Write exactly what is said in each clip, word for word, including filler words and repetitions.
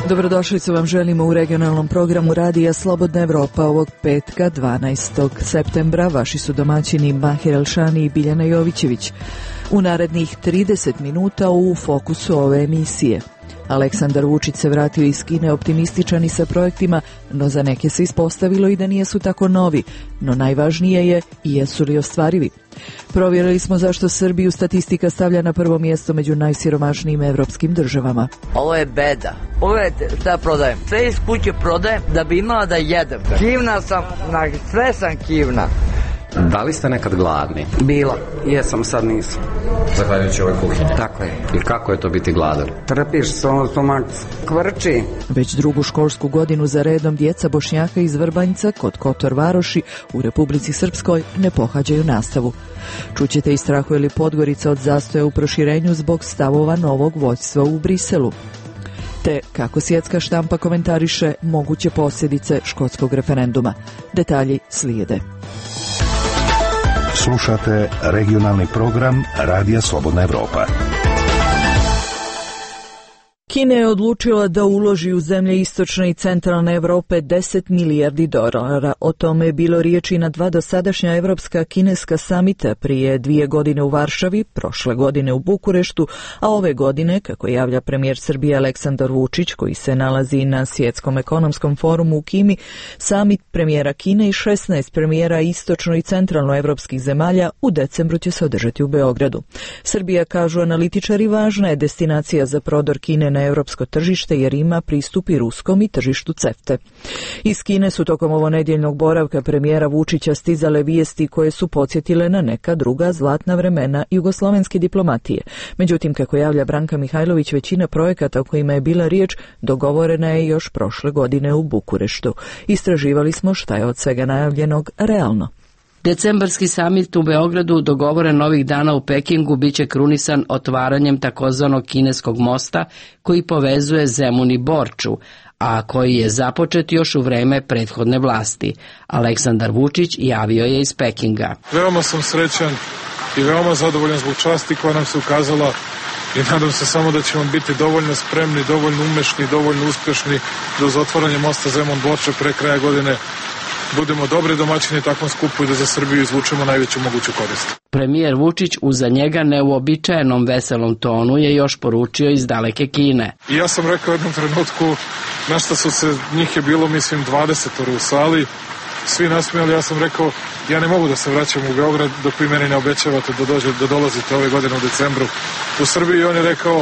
Dobrodošlicu vam želimo u regionalnom programu Radija Slobodna Evropa ovog petka dvanaestog septembra. Vaši su domaćini Mahir Elšani i Biljana Jovićević. U narednih trideset minuta u fokusu ove emisije. Aleksandar Vučić se vratio iz Kine optimističan i sa projektima, no za neke se ispostavilo i da nijesu tako novi, no najvažnije je i jesu li ostvarivi. Provjerili smo zašto Srbiju statistika stavlja na prvo mjesto među najsiromašnijim evropskim državama. Ovo je beda. Pogledajte šta prodajem. Sve iz kuće prodajem da bi imala da jedem. Kivna sam, sve sam kivna. Da li ste nekad gladni? Bila. Jesam, sad nisam. Zahvaljujući ovoj kuhinji? Tako je. I kako je to biti gladan? Trpiš, stomak kvrči. Već drugu školsku godinu za redom djeca Bošnjaka iz Vrbanjca kod Kotor Varoši u Republici Srpskoj ne pohađaju nastavu. Čućete i strahuje li Podgorica od zastoja u proširenju zbog stavova novog vođstva u Briselu. Te kako svjetska štampa komentariše moguće posljedice škotskog referenduma. Detalji slijede. Slušate regionalni program Radija Slobodna Evropa. Kina je odlučila da uloži u zemlje istočne i centralne Evrope deset milijardi dolara. O tome je bilo riječi na dva dosadašnja evropska kineska samita prije dvije godine u Varšavi, prošle godine u Bukureštu, a ove godine, kako javlja premijer Srbije Aleksandar Vučić, koji se nalazi na Svjetskom ekonomskom forumu u Kimi, samit premijera Kine i šesnaest premijera istočno i centralno evropskih zemalja u decembru će se održati u Beogradu. Srbija, kažu analitičari, važna je destinacija za prodor Kine na europsko tržište jer ima pristup i ruskom i tržištu CEFTE. Iz Kine su tokom ovo nedjeljnog boravka premijera Vučića stizale vijesti koje su podsjetile na neka druga zlatna vremena jugoslovenske diplomatije. Međutim, kako javlja Branka Mihajlović, većina projekata o kojima je bila riječ dogovorena je još prošle godine u Bukureštu. Istraživali smo šta je od svega najavljenog realno. Decembarski samit u Beogradu, dogovoren ovih dana u Pekingu, biće krunisan otvaranjem takozvanog kineskog mosta koji povezuje Zemun i Borču, a koji je započet još u vreme prethodne vlasti. Aleksandar Vučić javio je iz Pekinga. Veoma sam srećan i veoma zadovoljan zbog časti koja nam se ukazala i nadam se samo da ćemo biti dovoljno spremni, dovoljno umešni, dovoljno uspješni da uz otvaranje mosta Zemun-Borča pre kraja godine budemo dobri domaćini takvom skupu i da za Srbiju izvučemo najveću moguću korist. Premijer Vučić u za njega neuobičajenom veselom tonu je još poručio iz daleke Kine. I ja sam rekao u jednom trenutku, na šta su se, njih je bilo mislim dvadeset u sali, svi nasmijali, ja sam rekao, ja ne mogu da se vraćam u Beograd dok vi meni ne obećavate da, dođe, da dolazite ove godine u decembru u Srbiji. I on je rekao,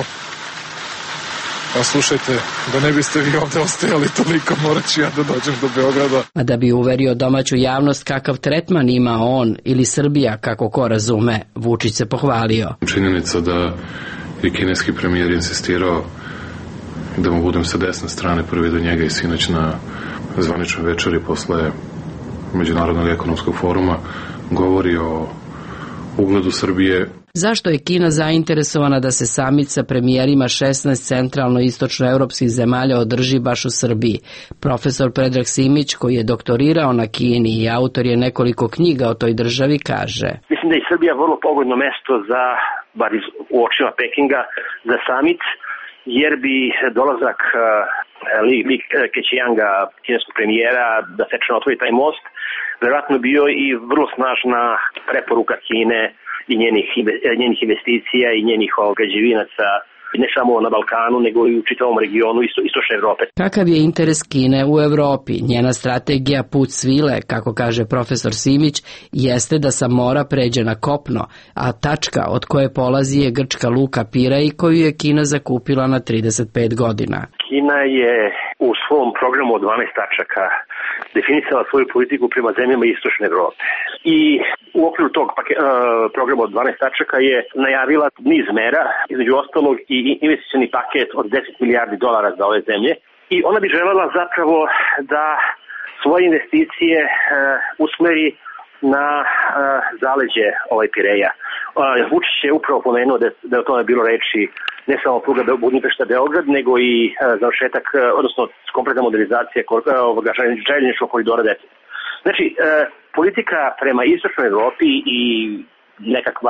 a slušajte, da ne biste vi ovdje ostajali toliko, morat ću ja da dođem do Beograda. A da bi uverio domaću javnost kakav tretman ima on ili Srbija, kako ko razume, Vučić se pohvalio. Činjenica da je kineski premijer insistirao da mu budem sa desne strane prvi do njega i sinoć na zvaničnoj večeri posle Međunarodnog ekonomskog foruma govori o ugledu Srbije. Zašto je Kina zainteresovana da se samit sa premijerima šesnaest centralno-istočnoevropskih zemalja održi baš u Srbiji? Profesor Predrag Simić, koji je doktorirao na Kini i autor je nekoliko knjiga o toj državi, kaže: Mislim da je Srbija vrlo pogodno mesto za, bar u očima Pekinga, za samit, jer bi dolazak Li, Li Keqianga, kineskog premijera, da svečano otvori taj most, verovatno bio i vrlo snažna preporuka Kine i njenih, njenih investicija i njenih građevinaca, ne samo na Balkanu, nego i u čitavom regionu isto, istočne Evrope. Kakav je interes Kine u Evropi? Njena strategija put svile, kako kaže profesor Simić, jeste da sa mora pređe na kopno, a tačka od koje polazi je grčka luka Piraj koju je Kina zakupila na trideset pet godina. Kina je u svom programu od dvanaest tačaka definisala svoju politiku prema zemljama istočne Evrope. I u okviru tog paket, uh, programa od dvanaest tačaka je najavila niz mera, između ostalog i investicioni paket od deset milijardi dolara za ove zemlje. I ona bi želela zapravo da svoje investicije uh, usmeri na uh, zaleđe ovaj Pireja. Uh, Vučić je upravo pomenuo da, da je o tome bilo reči ne samo pruga Budimpešta-Beograd, nego i uh, završetak, uh, odnosno kompletna modernizacija uh, ovoga željezničkog koridora deset. Znači, uh, politika prema istočnoj Evropi i nekakva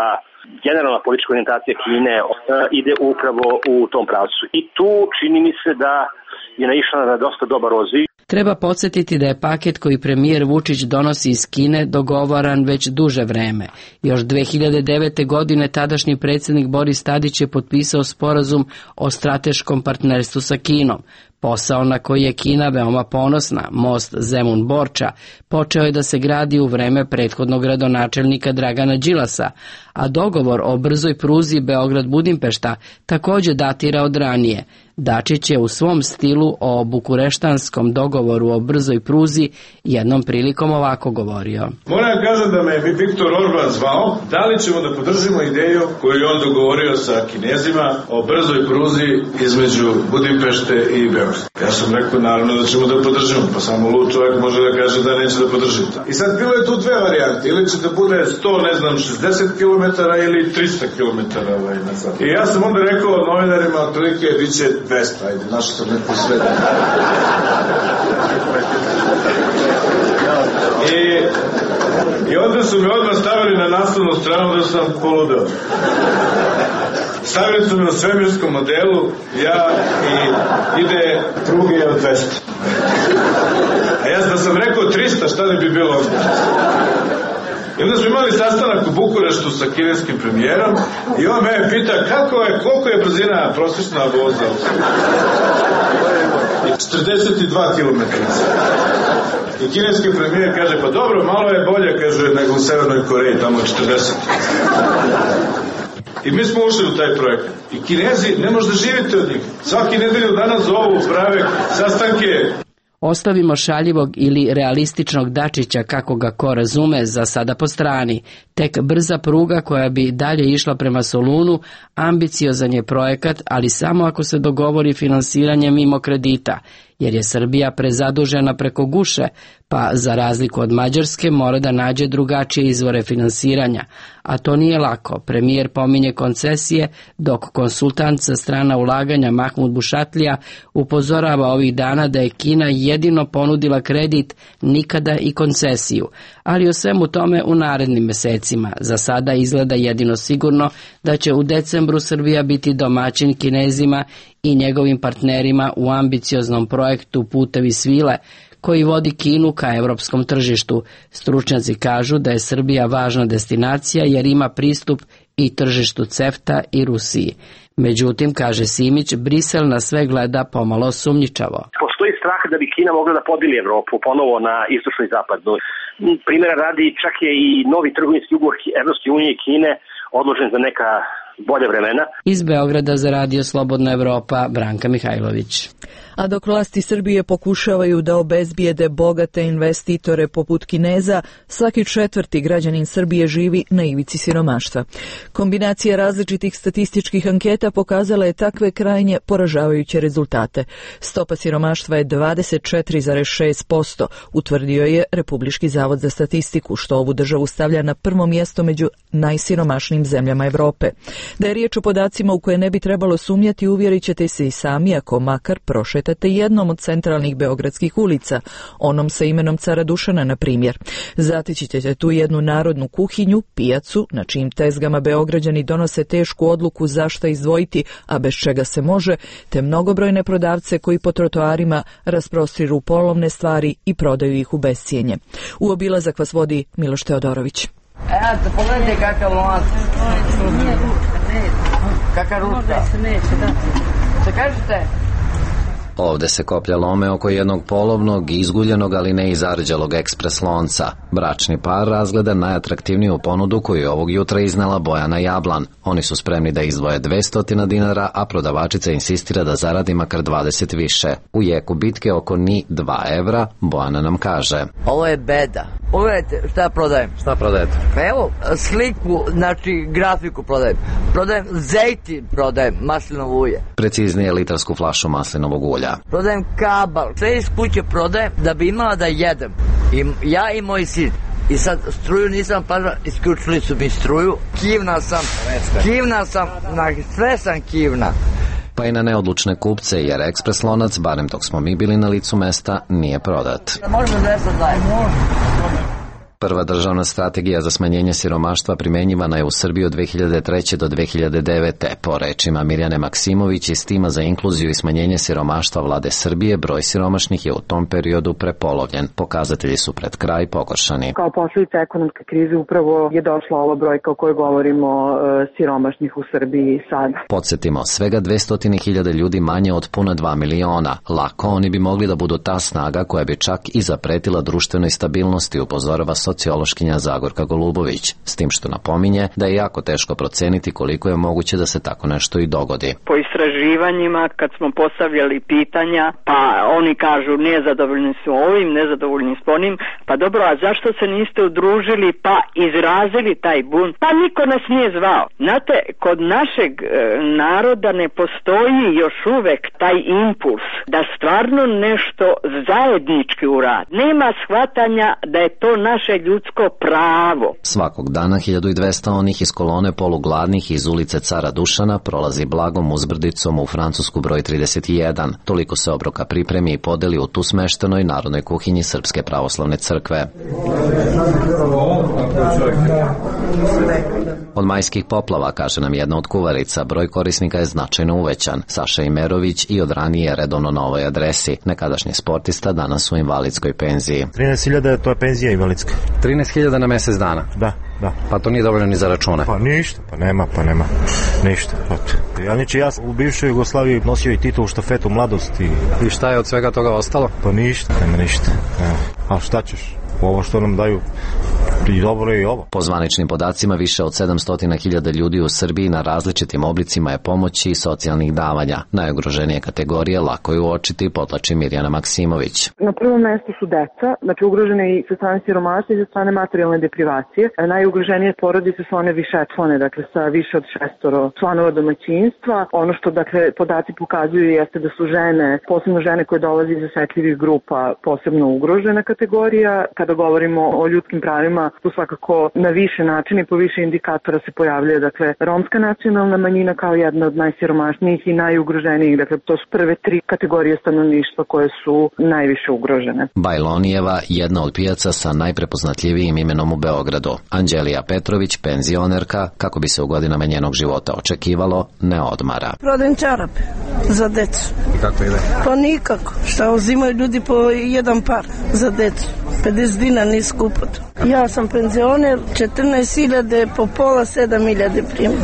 generalna politička orijentacija Kine ide upravo u tom pravcu. I tu čini mi se da je naišla na dosta dobar odziv. Treba podsjetiti da je paket koji premijer Vučić donosi iz Kine dogovaran već duže vreme. Još dve hiljade devete. godine tadašnji predsjednik Boris Tadić je potpisao sporazum o strateškom partnerstvu sa Kinom. Posao na koji je Kina veoma ponosna, most Zemun-Borča, počeo je da se gradi u vreme prethodnog gradonačelnika Dragana Đilasa, a dogovor o brzoj pruzi Beograd-Budimpešta također datira od ranije. Dačić je u svom stilu o bukureštanskom dogovoru o brzoj pruzi jednom prilikom ovako govorio. Moram kažem da me je Viktor Orban zvao, da li ćemo da podržimo ideju koju je on dogovorio sa Kinezima o brzoj pruzi između Budimpešte i Beograda. Ja sam rekao naravno da ćemo da podržimo, pa samo lud čovjek može da kaže da neće da podrži. I sad bilo je tu dve varijante, ili će da bude sto, ne znam, šezdeset kilometara ili trista kilometara ovaj, na sat. I ja sam onda rekao novinarima, otprilike, bit će dvesta, ajde, našao sam neko sve. I, I onda su me odmah stavili na naslovnu stranu da sam poludao. Stavili su me u svemirskom modelu, ja i ide pruge od dvesta. A ja da sam rekao trista, šta ne bi bilo onda? I onda smo imali sastanak u Bukureštu sa kineskim premijerom i on me pita kako je, koliko je brzina prosječna voza. četrdeset dva kilometra. I kineski premijer kaže, pa dobro, malo je bolje, kaže, nego u Severnoj Koreji, tamo je četrdeset. I mi smo ušli u taj projekat. I Kinezi, ne možda živite od njih. Svaki nedelju danas zovu, prave sastanke. Ostavimo šaljivog ili realističnog Dačića, kako ga ko razume, za sada po strani. Tek brza pruga koja bi dalje išla prema Solunu, ambiciozan je projekat, ali samo ako se dogovori finansiranje mimo kredita, jer je Srbija prezadužena preko guše, pa za razliku od Mađarske mora da nađe drugačije izvore finansiranja, a to nije lako. Premijer pominje koncesije, dok konsultant sa strana ulaganja Mahmud Bušatlija upozorava ovih dana da je Kina jedino ponudila kredit, nikada i koncesiju, ali o svemu tome u narednim mesecima. Za sada izgleda jedino sigurno da će u decembru Srbija biti domaćin Kinezima i njegovim partnerima u ambicioznom projektu Putevi svile, koji vodi Kinu ka evropskom tržištu. Stručnjaci kažu da je Srbija važna destinacija jer ima pristup i tržištu CEFTA i Rusiji. Međutim, kaže Simić, Brisel na sve gleda pomalo sumnjičavo. Postoji strah da bi Kina mogla da podeli Evropu ponovo na istočnu i zapadnu. Primjera radi, čak je i novi trgovinski ugovor Evropske unije i Kine odložen za neka bolje vremena. Iz Beograda za Radio Slobodna Evropa, Branka Mihajlović. A dok vlasti Srbije pokušavaju da obezbijede bogate investitore poput Kineza, svaki četvrti građanin Srbije živi na ivici siromaštva. Kombinacija različitih statističkih anketa pokazala je takve krajnje poražavajuće rezultate. Stopa siromaštva je dvadeset četiri zarez šest posto, utvrdio je Republički zavod za statistiku, što ovu državu stavlja na prvo mjesto među najsiromašnijim zemljama Evrope. Da je riječ o podacima u koje ne bi trebalo sumnjati, uvjerit ćete se i sami ako makar prošetate jednom od centralnih beogradskih ulica, onom sa imenom Cara Dušana, na primjer. Zateći ćete tu jednu narodnu kuhinju, pijacu, na čijim tezgama Beograđani donose tešku odluku zašta izdvojiti, a bez čega se može, te mnogobrojne prodavce koji po trotoarima rasprostiru polovne stvari i prodaju ih u bescijenje. U obilazak vas vodi Miloš Teodorović. Evo, pogledajte kakav lonac. Kakav ruska. Šta kažete? Ovde se koplja lome oko jednog polovnog, izguljenog, ali ne i zarđalog ekspres lonca. Bračni par razgleda najatraktivniju ponudu koju je ovog jutra iznela Bojana Jablan. Oni su spremni da izdvoje dvesta dinara, a prodavačica insistira da zaradi makar dvadeset više. U jeku bitke oko ni dva evra, Bojana nam kaže: Ovo je beda. Pogledajte šta prodajem. Šta prodajete? Pa evo, sliku, znači grafiku prodajem. Prodajem zejtin, prodajem maslinovo ulje. Preciznije litarsku flašu maslinovog ulja. Prodajem kabal. Sve iz kuće prodajem da bi imala da jedem. I ja i moj sin. I sad struju nisam pažala, isključili su mi struju. Kivna sam, kivna sam, na sve sam kivna. Pa i na neodlučne kupce, jer ekspres lonac, barem dok smo mi bili na licu mesta, nije prodat. Možemo da se daje. Prva državna strategija za smanjenje siromaštva primenjivana je u Srbiji od dve hiljade treće do dve hiljade devete. Po rečima Mirjane Maksimović iz tima za inkluziju i smanjenje siromaštva vlade Srbije, broj siromašnih je u tom periodu prepolovljen. Pokazatelji su pred kraj pogoršani. Kao posljedica ekonomske krize upravo je došla ova brojka o kojoj govorimo e, siromašnih u Srbiji sada. Podsjetimo, svega dvesta hiljada ljudi manje od puna dva miliona. Lako oni bi mogli da budu ta snaga koja bi čak i zapretila društvenoj stabilnosti, upozorava sociološkinja Zagorka Golubović, s tim što napominje da je jako teško proceniti koliko je moguće da se tako nešto i dogodi. Po istraživanjima, kad smo postavljali pitanja, pa oni kažu nezadovoljni su ovim, nezadovoljni s onim, pa dobro, a zašto se niste udružili pa izrazili taj bunt? Pa niko nas nije zvao. Znate, kod našeg e, naroda ne postoji još uvek taj impuls da stvarno nešto zajednički uradi. Nema shvatanja da je to naše ljudsko pravo. Svakog dana hiljadu dvesta onih iz kolone polugladnih iz ulice Cara Dušana prolazi blagom uzbrdicom u Francusku broj trideset jedan. Toliko se obroka pripremi i podeli u tu smeštenoj narodnoj kuhinji Srpske pravoslavne crkve. Od majskih poplava, kaže nam jedna od kuvarica, broj korisnika je značajno uvećan. Saša Imerović i od ranije redovno na ovoj adresi. Nekadašnji sportista danas u invalidskoj penziji. trinaest hiljada to je penzija invalidska. trinaest hiljada na mesec dana? Da, da. Pa to nije dovoljno ni za račune? Pa ništa, pa nema, pa nema. Ništa. Ja, niče, ja u bivšoj Jugoslaviji nosio i titul štafetu mladosti. I šta je od svega toga ostalo? Pa ništa, nema ništa. Nema. A šta ćeš? Ovo što nam daju i dobro i ovo. Po zvaničnim podacima, više od sedamsto hiljada ljudi u Srbiji na različitim oblicima je pomoći i socijalnih davanja. Najugroženije kategorije lako je uočiti, podlači Mirjana Maksimović. Na prvom mestu su deca, znači ugrožene i sa strane siromaštva i sa strane materijalne deprivacije. Najugroženije porodice su one višečlane, dakle sa više od šestoro članova domaćinstva. Ono što dakle podaci pokazuju jeste da su žene, posebno žene koje dolaze iz osetljivih grupa, posebno ugrožena kategorija. Kada govorimo o ljudskim pravima, tu svakako na više načina i po više indikatora se pojavljuje, dakle, romska nacionalna manjina kao jedna od najsiromašnijih i najugroženijih, dakle, to su prve tri kategorije stanovništva koje su najviše ugrožene. Bajlonijeva, jedna od pijaca sa najprepoznatljivijim imenom u Beogradu. Anđelija Petrović, penzionerka, kako bi se u godinama njenog života očekivalo, ne odmara. Prodajem čarape za decu. I kako ide? Pa nikako. Šta uzimaju ljudi po jedan par za decu. pedeset dinara nije skupo. Ja sam penzioner, četrnaest hiljada po pola, sedam hiljada primam.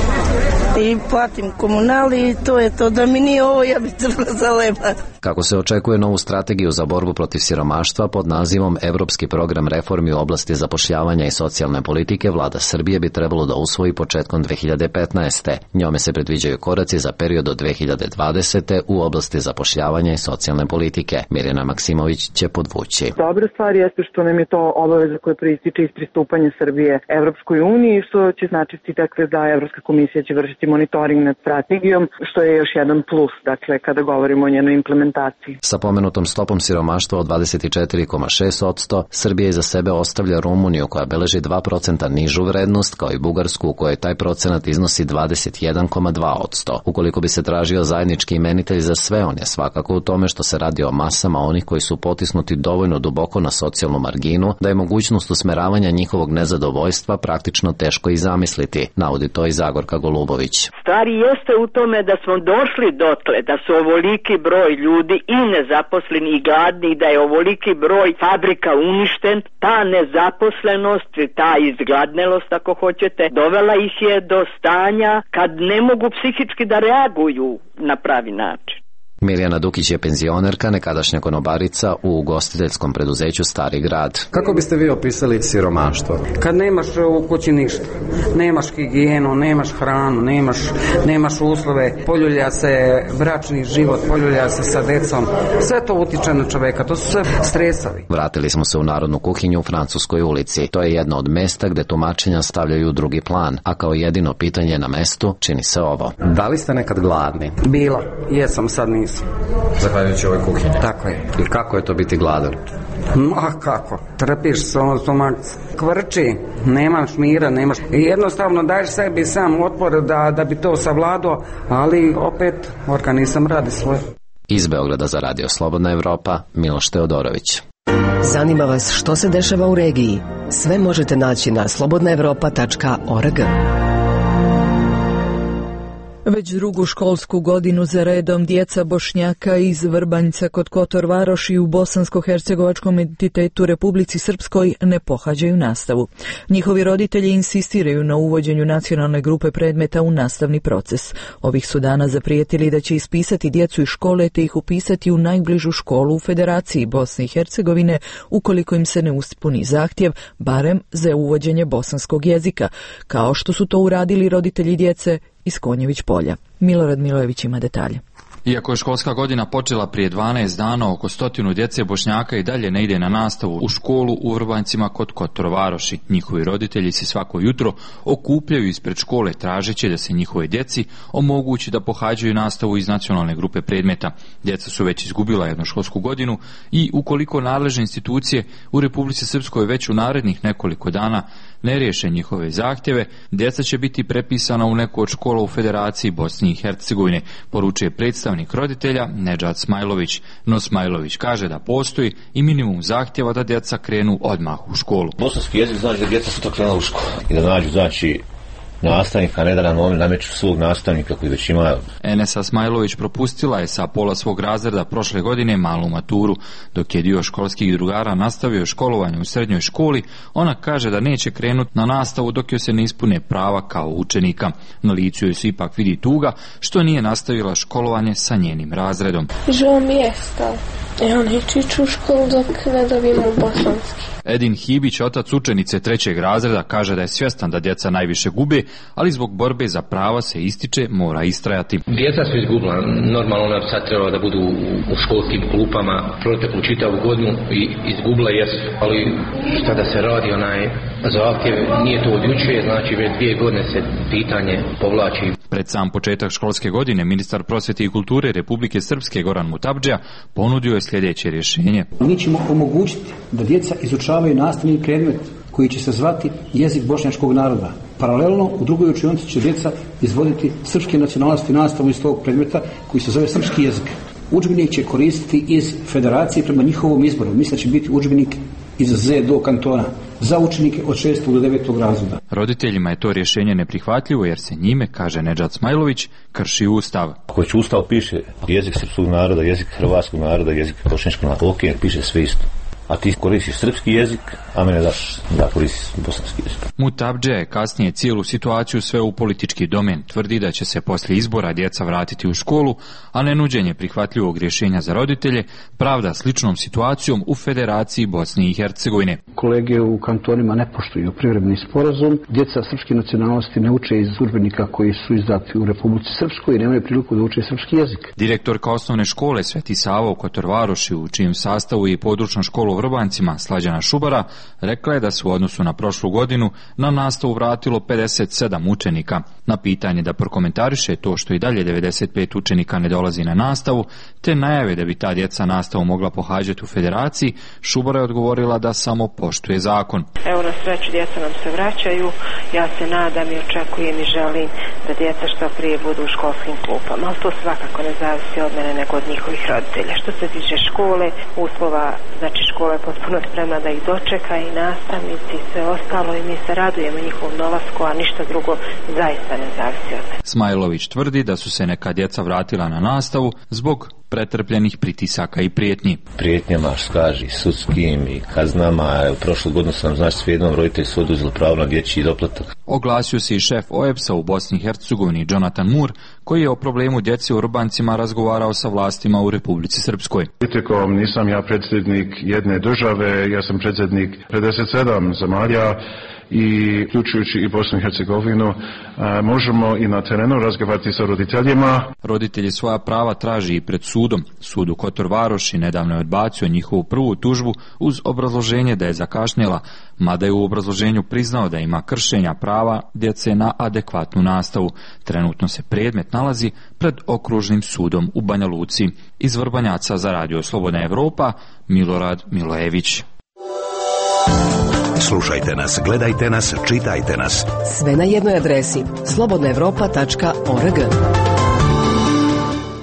I platim komunali i to je to. Da mi nije ovo, ja bi trebala zaleba. Kako se očekuje novu strategiju za borbu protiv siromaštva pod nazivom Evropski program reformi u oblasti zapošljavanja i socijalne politike, vlada Srbije bi trebalo da usvoji početkom dve hiljade petnaeste. Njome se predviđaju koraci za period do dve hiljade dvadesete u oblasti zapošljavanja i socijalne politike. Mirjana Maksimović će podvući. Dobra stvar jeste što nam je to obaveza koja proističe iz pristupanja Srbije Evropskoj uniji, što će značiti dakle da Evropska komisija će vršiti monitoring nad strategijom, što je još jedan plus, dakle, kada govorimo o njenoj implementaciji. Sa pomenutom stopom siromaštva od dvadeset četiri zarez šest posto, Srbija iza sebe ostavlja Rumuniju koja beleži dva procenta nižu vrednost, kao i Bugarsku u kojoj taj procenat iznosi dvadeset jedan zarez dva posto. Ukoliko bi se tražio zajednički imenitelj za sve, on je svakako u tome što se radi o masama onih koji su potisnuti dovoljno duboko na socijalnu marginu, da je mogućnost usmeravanja njihovog nezadovoljstva praktično teško i zamisliti, navodi to i Zagorka Golubović. Stvari jeste u tome da smo došli dotle, da su ovoliki broj ljudi i nezaposleni i gladni, i da je ovoliki broj fabrika uništen. Ta nezaposlenost, ta izgladnelost, ako hoćete, dovela ih je do stanja kad ne mogu psihički da reaguju na pravi način. Mirjana Dukić je penzionerka, nekadašnja konobarica u ugostiteljskom preduzeću Stari grad. Kako biste vi opisali siromaštvo? Kad nemaš u kući ništa, nemaš higijenu, nemaš hranu, nemaš, nemaš uslove, poljulja se bračni život, poljulja se sa decom, sve to utiče na čoveka, to su sve stresovi. Vratili smo se u Narodnu kuhinju u Francuskoj ulici. To je jedno od mesta gde tumačenja stavljaju u drugi plan, a kao jedino pitanje na mestu čini se ovo. Da li ste nekad gladni? Bila, jesam, sad nisam. Zahvaljujući ovoj kuhinji. Tako je. I kako je to biti gladan? A kako? Trpiš stomak, kvrči, nemaš mira, nemaš... I jednostavno daješ sebi sam otpor da, da bi to savladao, ali opet organizam radi svoje. Iz Beograda za Radio Slobodna Evropa, Miloš Teodorović. Zanima vas što se dešava u regiji? Sve možete naći na slobodna evropa tačka org. Već drugu školsku godinu za redom djeca Bošnjaka iz Vrbanjca kod Kotor Varoši u bosansko-hercegovačkom entitetu Republici Srpskoj ne pohađaju nastavu. Njihovi roditelji insistiraju na uvođenju nacionalne grupe predmeta u nastavni proces. Ovih su dana zaprijetili da će ispisati djecu iz škole te ih upisati u najbližu školu u Federaciji Bosne i Hercegovine ukoliko im se ne ispuni zahtjev, barem za uvođenje bosanskog jezika, kao što su to uradili roditelji djece iz Konjević polja. Milorad Milojević ima detalje. Iako je školska godina počela prije dvanaest dana, oko stotinu djece Bošnjaka i dalje ne ide na nastavu u školu u Vrbanjcima kod Kotor Varoši. Njihovi roditelji se svako jutro okupljaju ispred škole tražeći da se njihove djeci omogući da pohađaju nastavu iz nacionalne grupe predmeta. Djeca su već izgubila jednu školsku godinu i ukoliko nadležne institucije u Republici Srpskoj već u narednih nekoliko dana ne riješe njihove zahtjeve, djeca će biti prepisana u neku od škola u Federaciji Bosne i Hercegovine, poručuje predstavnik roditelja Nedžad Smajlović. No Smajlović kaže da postoji i minimum zahtjeva da djeca krenu odmah u školu. Bosanski jezik znači da djeca su to krenula u školu i da nađu znači nastavnika, ne da nam oni nameću svog nastavnika koji već ima. Enesa Smajlović propustila je sa pola svog razreda prošle godine malu maturu. Dok je dio školskih drugara nastavio školovanje u srednjoj školi, ona kaže da neće krenuti na nastavu dok joj se ne ispune prava kao učenika. Na licu joj se ipak vidi tuga što nije nastavila školovanje sa njenim razredom. Žao mi je stav. Ja neću ići u školu dok ne dobijemo bosanski. Edin Hibić, otac učenice trećeg razreda, kaže da je svjestan da djeca najviše gube, ali zbog borbe za prava se ističe mora istrajati. Djeca su izgubila, normalno ona sad trebala da budu u školskim klupama proteklu čitavu godinu i izgubila jesu, ali šta da se radi, onaj zahtjev nije to od juče, znači već dvije godine se pitanje povlači. Pred sam početak školske godine ministar prosvjete i kulture Republike Srpske Goran Mutabdžija ponudio je sljedeće rješenje. Mi ćemo omogućiti da djeca izučavaju nastavni predmet koji će se zvati jezik bošnjačkog naroda. Paralelno u drugoj učionici će djeca izvoditi srpske nacionalnosti nastavu iz tog predmeta koji se zove srpski jezik. Udžbenik će koristiti iz federacije prema njihovom izboru. Mislim da će biti udžbenik iz Z do kantona za učenike od šestog do devetog razreda. Roditeljima je to rješenje neprihvatljivo jer se njime, kaže Nedžad Smajlović, krši ustav. Ako već ustav piše jezik srpskog naroda, jezik hrvatskog naroda, jezik bošnjačkog naroda, ok, piše sve isto. A ti koristiš srpski jezik, a mene daš da koristiš bosanski jezik. Mutabdže je kasnije cijelu situaciju sve u politički domen. Tvrdi da će se poslije izbora djeca vratiti u školu, a nenuđenje prihvatljivog rješenja za roditelje pravda sličnom situacijom u Federaciji Bosne i Hercegovine. Kolege u kantonima ne poštuju privremeni sporazum. Djeca srpske nacionalnosti ne uče iz udžbenika koji su izdati u Republici Srpskoj i nemaju priliku da uče srpski jezik. Direktorka osnovne škole Sveti Sava u Kotor Varoši, u čijem sastavu je područna škola u Vrbancima, Slađana Šubara, rekla je da se u odnosu na prošlu godinu na nastavu vratilo pedeset sedam učenika. Na pitanje da prokomentariše to što i dalje devedeset pet učenika ne dolazi na nastavu, te najave da bi ta djeca nastavu mogla pohađati u Federaciji, Šubara je odgovorila da samo poštuje zakon. Evo, na sreću djeca nam se vraćaju, ja se nadam i očekujem i želim da djeca što prije budu u školskim klupama, ali to svakako ne zavisi od mene nego od njihovih roditelja. Što se tiče škole, uslova, znači škola je potpuno spremna da ih dočeka i nastavnici i sve ostalo i mi se radujemo njihovom dolasku, a ništa drugo zaista ne zavisi od mene. Smajlović tvrdi da su se neka djeca vratila na nastavu zbog pretrpljenih pritisaka i prijetnji. Prijetnjama, skaži, sudskim i kaznama. U prošlu godinu sam, znači, s jednom roditelj su oduzeli pravo na dječji doplatak. Oglasio se i šef O E B S-a u Bosni i Hercegovini, Jonathan Moore, koji je o problemu djece u Vrbancima razgovarao sa vlastima u Republici Srpskoj. Kritikom nisam ja predsjednik jedne države, ja sam predsjednik pedeset sedam zemalja i uključujući i Bosnu i Hercegovinu, možemo i na terenu razgovarati sa roditeljima. Roditelji svoja prava traži i pred sudom. Sud u Kotor Varoši nedavno je odbacio njihovu prvu tužbu uz obrazloženje da je zakašnjela, mada je u obrazloženju priznao da ima kršenja prava djece na adekvatnu nastavu. Trenutno se predmet nalazi pred okružnim sudom u Banja Luci. Iz Vrbanjaca za Radio Slobodna Evropa, Milorad Milojević. Slušajte nas, gledajte nas, čitajte nas. Sve na jednoj adresi slobodna evropa tačka org.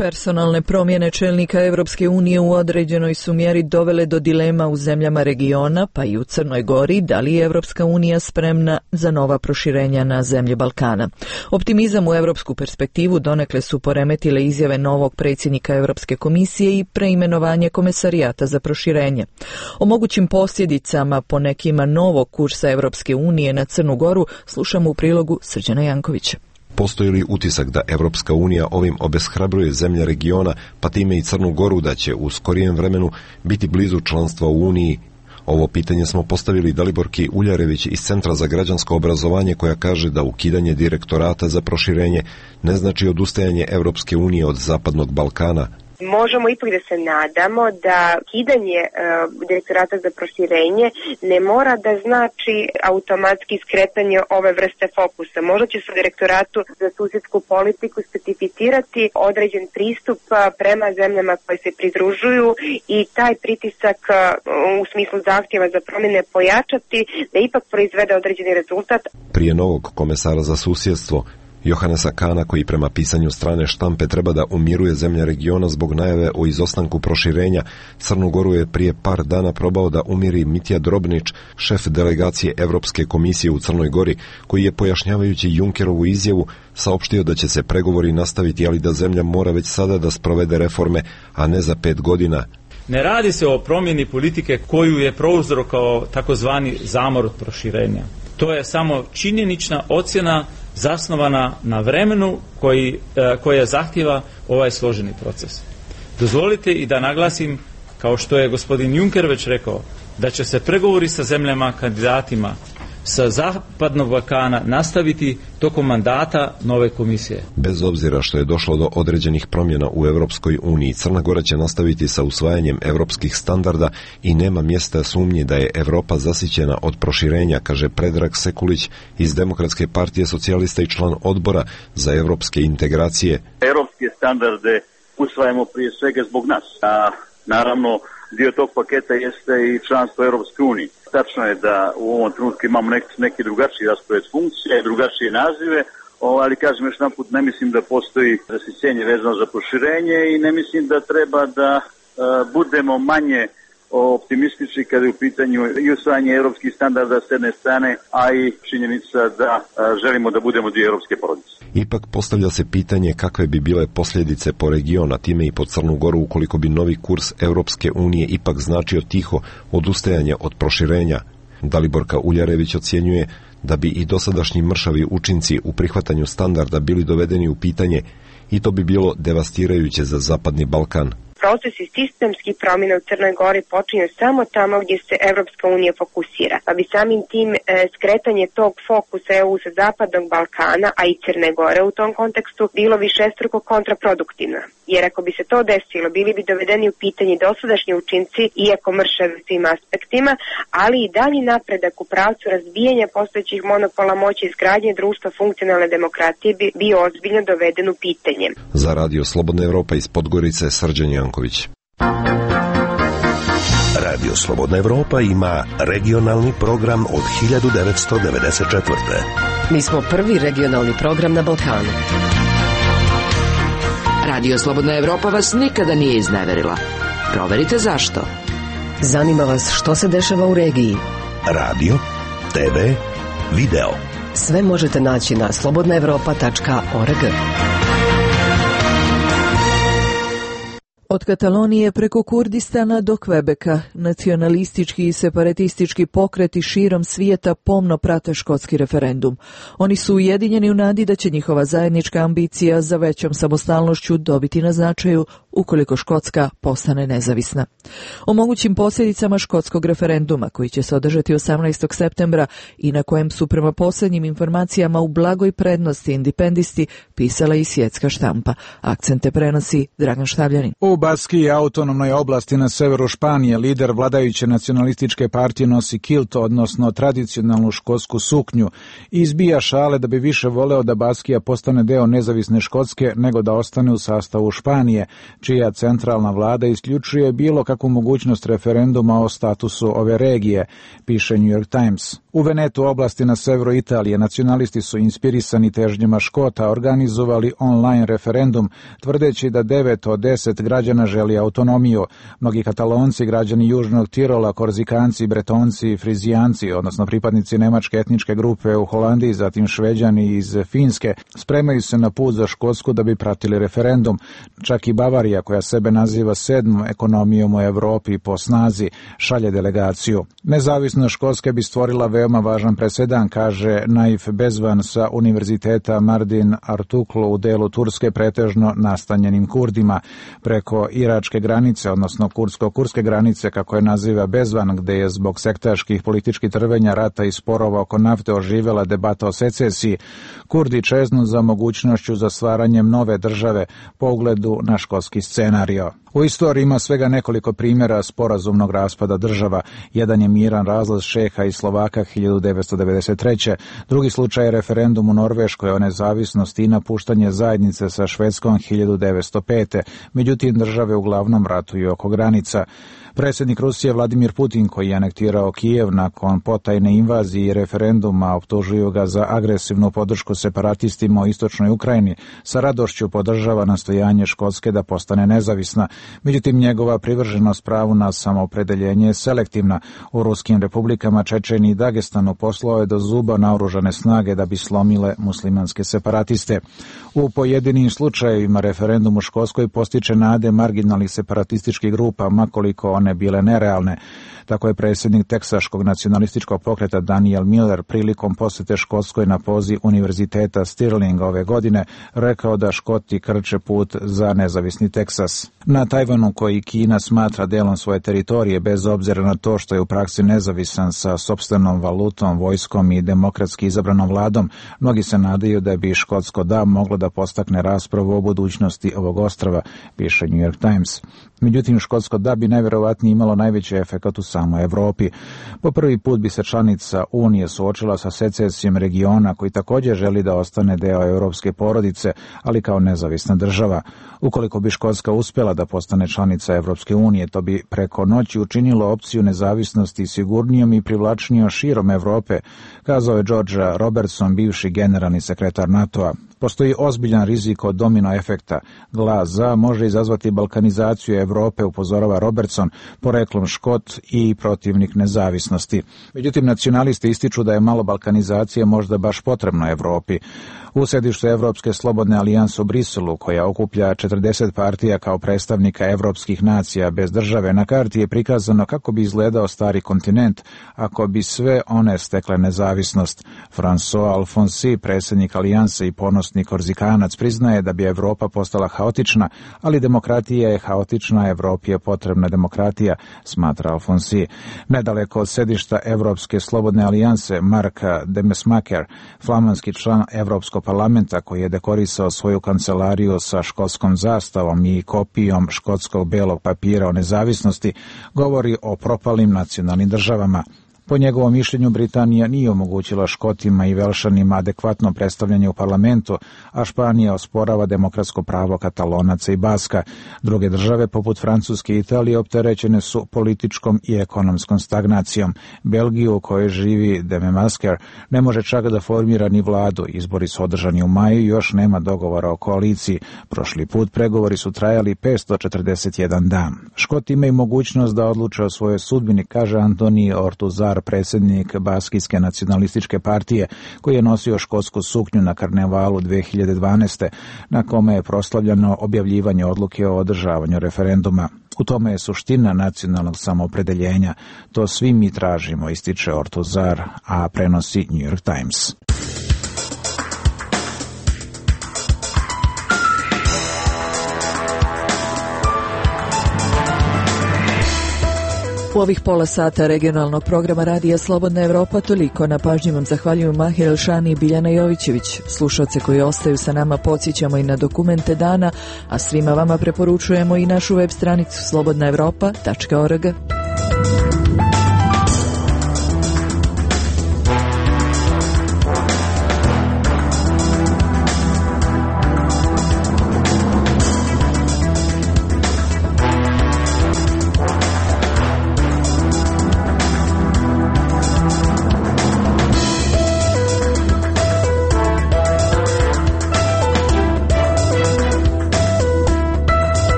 Personalne promjene čelnika Europske unije u određenoj su mjeri dovele do dilema u zemljama regiona, pa i u Crnoj Gori, da li je Europska unija spremna za nova proširenja na zemlje Balkana. Optimizam u europsku perspektivu donekle su poremetile izjave novog predsjednika Europske komisije i preimenovanje komesarijata za proširenje. O mogućim posljedicama po nekima novog kursa Europske unije na Crnu Goru slušamo u prilogu Srđana Jankovića. Postoji li utisak da Evropska unija ovim obeshrabruje zemlje regiona, pa time i Crnu Goru, da će u skorijem vremenu biti blizu članstva u Uniji? Ovo pitanje smo postavili Daliborki Uljarević iz Centra za građansko obrazovanje, koja kaže da ukidanje direktorata za proširenje ne znači odustajanje Evropske unije od Zapadnog Balkana. Možemo ipak da se nadamo da kidanje e, direktorata za proširenje ne mora da znači automatski skretanje ove vrste fokusa. Možda će se u direktoratu za susjedsku politiku specificirati određen pristup prema zemljama koje se pridružuju i taj pritisak e, u smislu zahtjeva za promjene pojačati, da ipak proizvede određeni rezultat. Prije novog komesara za susjedstvo Johannesa Kahna, koji prema pisanju strane štampe treba da umiruje zemlje regiona zbog najave o izostanku proširenja, Crnu Goru je prije par dana probao da umiri Mitja Drobnić, šef delegacije Evropske komisije u Crnoj Gori, koji je, pojašnjavajući Junckerovu izjavu, saopštio da će se pregovori nastaviti, ali da zemlja mora već sada da sprovede reforme, a ne za pet godina. Ne radi se o promjeni politike koju je prouzrokovao takozvani zamor od proširenja. To je samo činjenična ocjena zasnovana na vremenu koji, koje zahtjeva ovaj složeni proces. Dozvolite i da naglasim, kao što je gospodin Juncker već rekao, da će se pregovori sa zemljama kandidatima sa Zapadnog Balkana nastaviti tokom mandata nove komisije. Bez obzira što je došlo do određenih promjena u Europskoj uniji, Crna Gora će nastaviti sa usvajanjem europskih standarda i nema mjesta sumnji da je Europa zasićena od proširenja, kaže Predrag Sekulić iz Demokratske partije socijalista i član odbora za europske integracije. Europske standarde usvajamo prije svega zbog nas, a naravno dio tog paketa jeste i članstvo Europske unije. Tačno je da u ovom trenutku imamo neki, neki drugačiji raspored funkcije, drugačije nazive, ali kažem još jedan put, ne mislim da postoji zasićenje vezano za proširenje i ne mislim da treba da uh, budemo manje optimistični kada je u pitanju i usvajanje europskih standarda s jedne strane, a i činjenica da uh, želimo da budemo dio europske porodice. Ipak postavlja se pitanje kakve bi bile posljedice po regionu, a time i po Crnu Goru, ukoliko bi novi kurs Europske unije ipak značio tiho odustajanje od proširenja. Daliborka Uljarević ocjenjuje da bi i dosadašnji mršavi učinci u prihvatanju standarda bili dovedeni u pitanje i to bi bilo devastirajuće za Zapadni Balkan. Procesi sistemskih promjena u Crnoj Gori počinju samo tamo gdje se Evropska unija fokusira, pa bi samim tim e, skretanje tog fokusa E U sa Zapadnog Balkana, a i Crne Gore u tom kontekstu, bilo višestruko kontraproduktivno. Jer ako bi se to desilo, bili bi dovedeni u pitanje dosadašnji učinci, iako mršavi u svim aspektima, ali i dalji napredak u pravcu razbijanja postojećih monopola moći i izgradnje društva funkcionalne demokratije bi bio ozbiljno doveden u pitanje. Za Radio Slobodna Evropa iz Podgorice, Srđan Janković. Radio Slobodna Evropa ima regionalni program od hiljadu devetsto devedeset četvrte. Mi smo prvi regionalni program na Balkanu. Radio Slobodna Evropa vas nikada nije izneverila. Proverite zašto. Zanima vas što se dešava u regiji. Radio, te ve, video. Sve možete naći na slobodna evropa tačka org. Od Katalonije preko Kurdistana do Kvebeka, nacionalistički i separatistički pokreti širom svijeta pomno prate škotski referendum. Oni su ujedinjeni u nadi da će njihova zajednička ambicija za većom samostalnošću dobiti na značaju ukoliko Škotska postane nezavisna. O mogućim posljedicama škotskog referenduma, koji će se održati osamnaestog septembra i na kojem su prema posljednjim informacijama u blagoj prednosti indipendisti, pisala i svjetska štampa. Akcente prenosi Dragan Štavljanin. U Baskiji, autonomnoj oblasti na severu Španije, lider vladajuće nacionalističke partije nosi kilt, odnosno tradicionalnu škotsku suknju, i izbija šale da bi više voleo da Baskija postane deo nezavisne Škotske nego da ostane u sastavu Španije. čija centralna vlada isključuje bilo kakvu mogućnost referenduma o statusu ove regije, piše New York Times. U Venetu, oblasti na severu Italije, nacionalisti su inspirisani težnjama Škota organizovali online referendum, tvrdeći da devet od deset građana želi autonomiju. Mnogi Katalonci, građani Južnog Tirola, Korzikanci, Bretonci, Frizijanci, odnosno pripadnici nemačke etničke grupe u Holandiji, zatim Šveđani iz Finske, spremaju se na put za Škotsku da bi pratili referendum. Čak i Bavarija, koja sebe naziva sedmom ekonomijom u Evropi po snazi, šalje delegaciju. Nezavisnost Škotske bi stvorila veoma važan presedan, kaže Naif Bezvan sa Univerziteta Mardin Artuklu u delu Turske, pretežno nastanjenim Kurdima, preko iračke granice, odnosno kurdsko-kurske granice, kako je naziva Bezvan, gde je zbog sektaških političkih trvenja, rata i sporova oko nafte oživela debata o secesiji. Kurdi čeznu za mogućnošću za stvaranjem nove države po ugledu na škotski scenario. U istoriji ima svega nekoliko primjera sporazumnog raspada država. Jedan je miran razlaz Šeha i Slovaka hiljadu devetsto devedeset treće. Drugi slučaj je referendum u Norveškoj o nezavisnosti i napuštanje zajednice sa Švedskom hiljadu devetsto pete. Međutim, države uglavnom ratuju oko granica. Predsjednik Rusije Vladimir Putin, koji je anektirao Kijev nakon potajne invazije i referenduma, optužuju ga za agresivnu podršku separatistima u istočnoj Ukrajini, sa radošću podržava nastojanje Škotske da postane nezavisna. Međutim, njegova privrženost pravu na samoopredeljenje je selektivna. U ruskim republikama Čečeni i Dagestanu poslao je do zuba naoružane snage da bi slomile muslimanske separatiste. U pojedinim slučajevima referendum u Škotskoj postiče nade marginalnih separatističkih grupa, makoliko one bile nerealne. Tako je predsjednik teksaškog nacionalističkog pokreta Daniel Miller prilikom posjete Škotskoj na poziv Univerziteta Stirling ove godine rekao da Škoti krče put za nezavisni Teksas. Na Tajvanu, koji Kina smatra delom svoje teritorije, bez obzira na to što je u praksi nezavisan sa sopstvenom valutom, vojskom i demokratski izabranom vladom, mnogi se nadaju da bi škotsko da moglo da postakne raspravu o budućnosti ovog ostrva, piše New York Times. Međutim, škotsko da bi najvjerovatnije imalo najveći efekat u samoj Evropi. Po prvi put bi se članica Unije suočila sa secesijom regiona, koji također želi da ostane deo europske porodice, ali kao nezavisna država. Ukoliko bi Škotska uspjela da postane članica Evropske unije, to bi preko noći učinilo opciju nezavisnosti sigurnijom i privlačnijom širom Evrope, kazao je George Robertson, bivši generalni sekretar NATO-a. Postoji ozbiljan rizik od domino efekta. Glas za može izazvati balkanizaciju Evrope, upozorava Robertson, poreklom Škot i protivnik nezavisnosti. Međutim, nacionalisti ističu da je malo balkanizacije možda baš potrebno Evropi. U sedištu Evropske slobodne alijanse u Briselu, koja okuplja četrdeset partija kao predstavnika evropskih nacija bez države, na karti je prikazano kako bi izgledao stari kontinent ako bi sve one stekle nezavisnost. François Alfonsi, predsjednik alijanse i ponosni Korzikanac, priznaje da bi Evropa postala haotična, ali demokratija je haotična, Evropi je potrebna demokratija, smatra Alfonsi. Nedaleko od sedišta Evropske slobodne alijanse, Mark Demesmaeker, flamanski član Evropskog parlamenta, koji je dekorisao svoju kancelariju sa škotskom zastavom i kopijom škotskog belog papira o nezavisnosti, govori o propalim nacionalnim državama. Po njegovom mišljenju, Britanija nije omogućila Škotima i Velšanima adekvatno predstavljanje u parlamentu, a Španija osporava demokratsko pravo Katalonaca i Baska. Druge države, poput Francuske i Italije, opterećene su političkom i ekonomskom stagnacijom. Belgiju, u kojoj živi Demesmaeker, ne može čak da formira ni vladu. Izbori su održani u maju i još nema dogovora o koaliciji. Prošli put pregovori su trajali petsto četrdeset jedan dan. Škoti imaju mogućnost da odluče o svojoj sudbini, kaže Antoni Ortuzar, predsjednik Baskijske nacionalističke partije, koji je nosio škotsku suknju na karnevalu dve hiljade dvanaeste. na kome je proslavljeno objavljivanje odluke o održavanju referenduma. U tome je suština nacionalnog samoopredeljenja. To svi mi tražimo, ističe Ortuzar, a prenosi New York Times. U ovih pola sata regionalnog programa Radija Slobodna Evropa toliko. Na pažnji vam zahvaljuju Mahir Elšani i Biljana Jovićević. Slušalce koji ostaju sa nama podsjećamo i na dokumente dana, a svima vama preporučujemo i našu web stranicu slobodna evropa tačka org.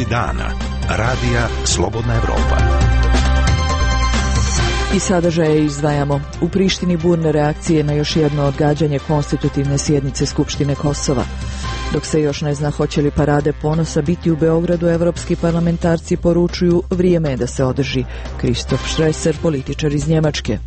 dana. Radija Slobodna Evropa. I sadržaje izdvajamo. U Prištini burne reakcije na još jedno odgađanje konstitutivne sjednice Skupštine Kosova. Dok se još ne zna hoće li parade ponosa biti u Beogradu, evropski parlamentarci poručuju vrijeme je da se održi. Kristof Štreser, političar iz Njemačke.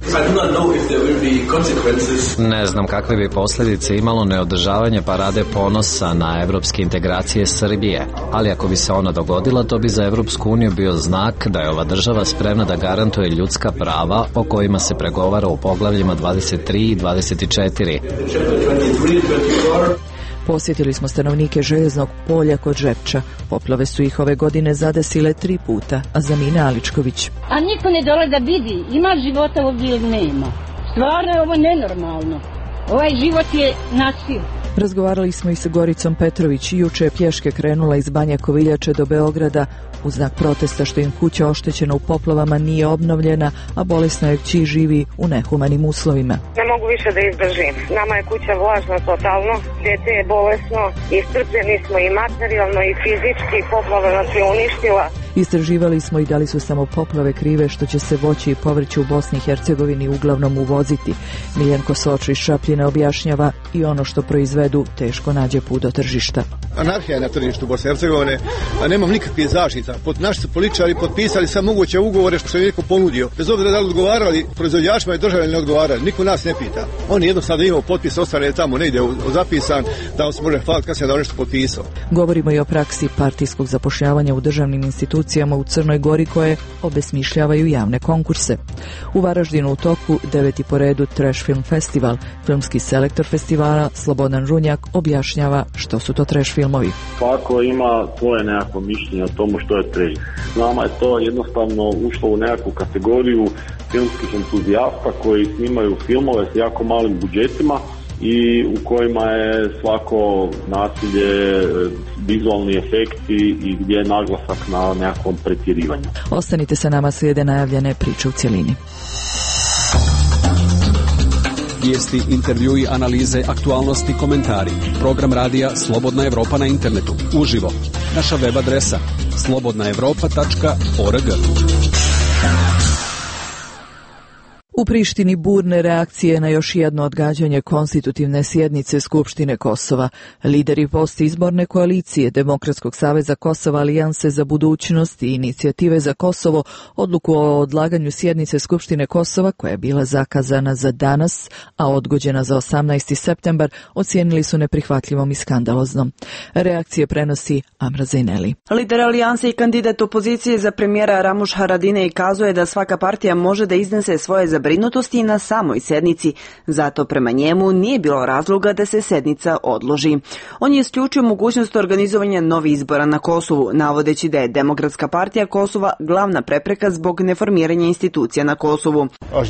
Ne znam kakve bi posljedice imalo neodržavanje parade ponosa na evropske integracije Srbije, ali ako bi se ona dogodila, to bi za Evropsku uniju bio znak da je ova država spremna da garantuje ljudska prava o kojima se pregovara u poglavljima dvadeset tri i dvadeset četiri. Posjetili smo stanovnike Željeznog polja kod Žepča. Poplave su ih ove godine zadesile tri puta, a Zamina Aličković. A niko ne dole da vidi, ima života ovdje ili nema. Stvarno je ovo nenormalno. Ovaj život je nasilje. Razgovarali smo i sa Goricom Petrović. Juče je pješke krenula iz Banja Koviljače do Beograda u znak protesta što im kuća oštećena u poplavama nije obnovljena, a bolesna je kći živi u nehumanim uslovima. Ne mogu više da izdržim. Nama je kuća vlažna totalno, djete je bolesno, iscrpljeni smo i materijalno i fizički, poplava nas je uništila. Istraživali smo i da li su samo poplave krive što će se voće i povrće u Bosni i Hercegovini uglavnom uvoziti. Miljenko Sočo iz Šapljine objašnjava i ono što proizvedu teško nađe put do tržišta. Anarhija je na tržištu Bosne i Hercegovine, a nemam nikakvih zaštita. Pod naši su političari potpisali sve moguće ugovore što je neko ponudio. Bez obzira da li odgovarali proizvođačima i države ne odgovarali, niko nas ne pita. Oni jednostavno imaju potpis, ostane tamo negdje zapisan da on se može hvaliti kasnije da on nešto potpisao. Govorimo i o praksi partijskog zapošljavanja u državnim institucijama u Crnoj Gori koje obesmišljavaju javne konkurse. U Varaždinu u toku deveti po redu Trash Film Festival. Filmski selektor festivala Slobodan Runjak objašnjava što su to trash filmovi. Svako ima svoje nekako mišljenje o tomu što je trash. Nama je to jednostavno ušlo u nekakvu kategoriju filmskih entuzijasta koji snimaju filmove s jako malim budžetima i u kojima je svako nasilje, vizualni efekti i gdje je naglasak na nekakvom pretjerivanju. Ostanite sa nama, slijede najavljene priče u cjelini. Vijesti, intervjui, analize, aktualnosti, komentari. Program radija Slobodna Evropa na internetu. Uživo. Naša web adresa slobodna evropa tačka org. U Prištini burne reakcije na još jedno odgađanje konstitutivne sjednice Skupštine Kosova. Lideri postizborne koalicije Demokratskog saveza Kosova, Alijanse za budućnost i Inicijative za Kosovo odluku o odlaganju sjednice Skupštine Kosova, koja je bila zakazana za danas, a odgođena za osamnaesti septembar, ocijenili su neprihvatljivom i skandaloznom. Reakcije prenosi Amra Zaineli. Lider Alijanse i kandidat opozicije za premijera Ramuš Haradinaj kazuje da svaka partija može da iznese svoje zabrinutosti na samoj sednici, zato prema njemu nije bilo razloga da se sednica odloži. On je isključio mogućnost organizovanja novih izbora na Kosovu, navodeći da je Demokratska partija Kosova glavna prepreka zbog neformiranja institucija na Kosovu.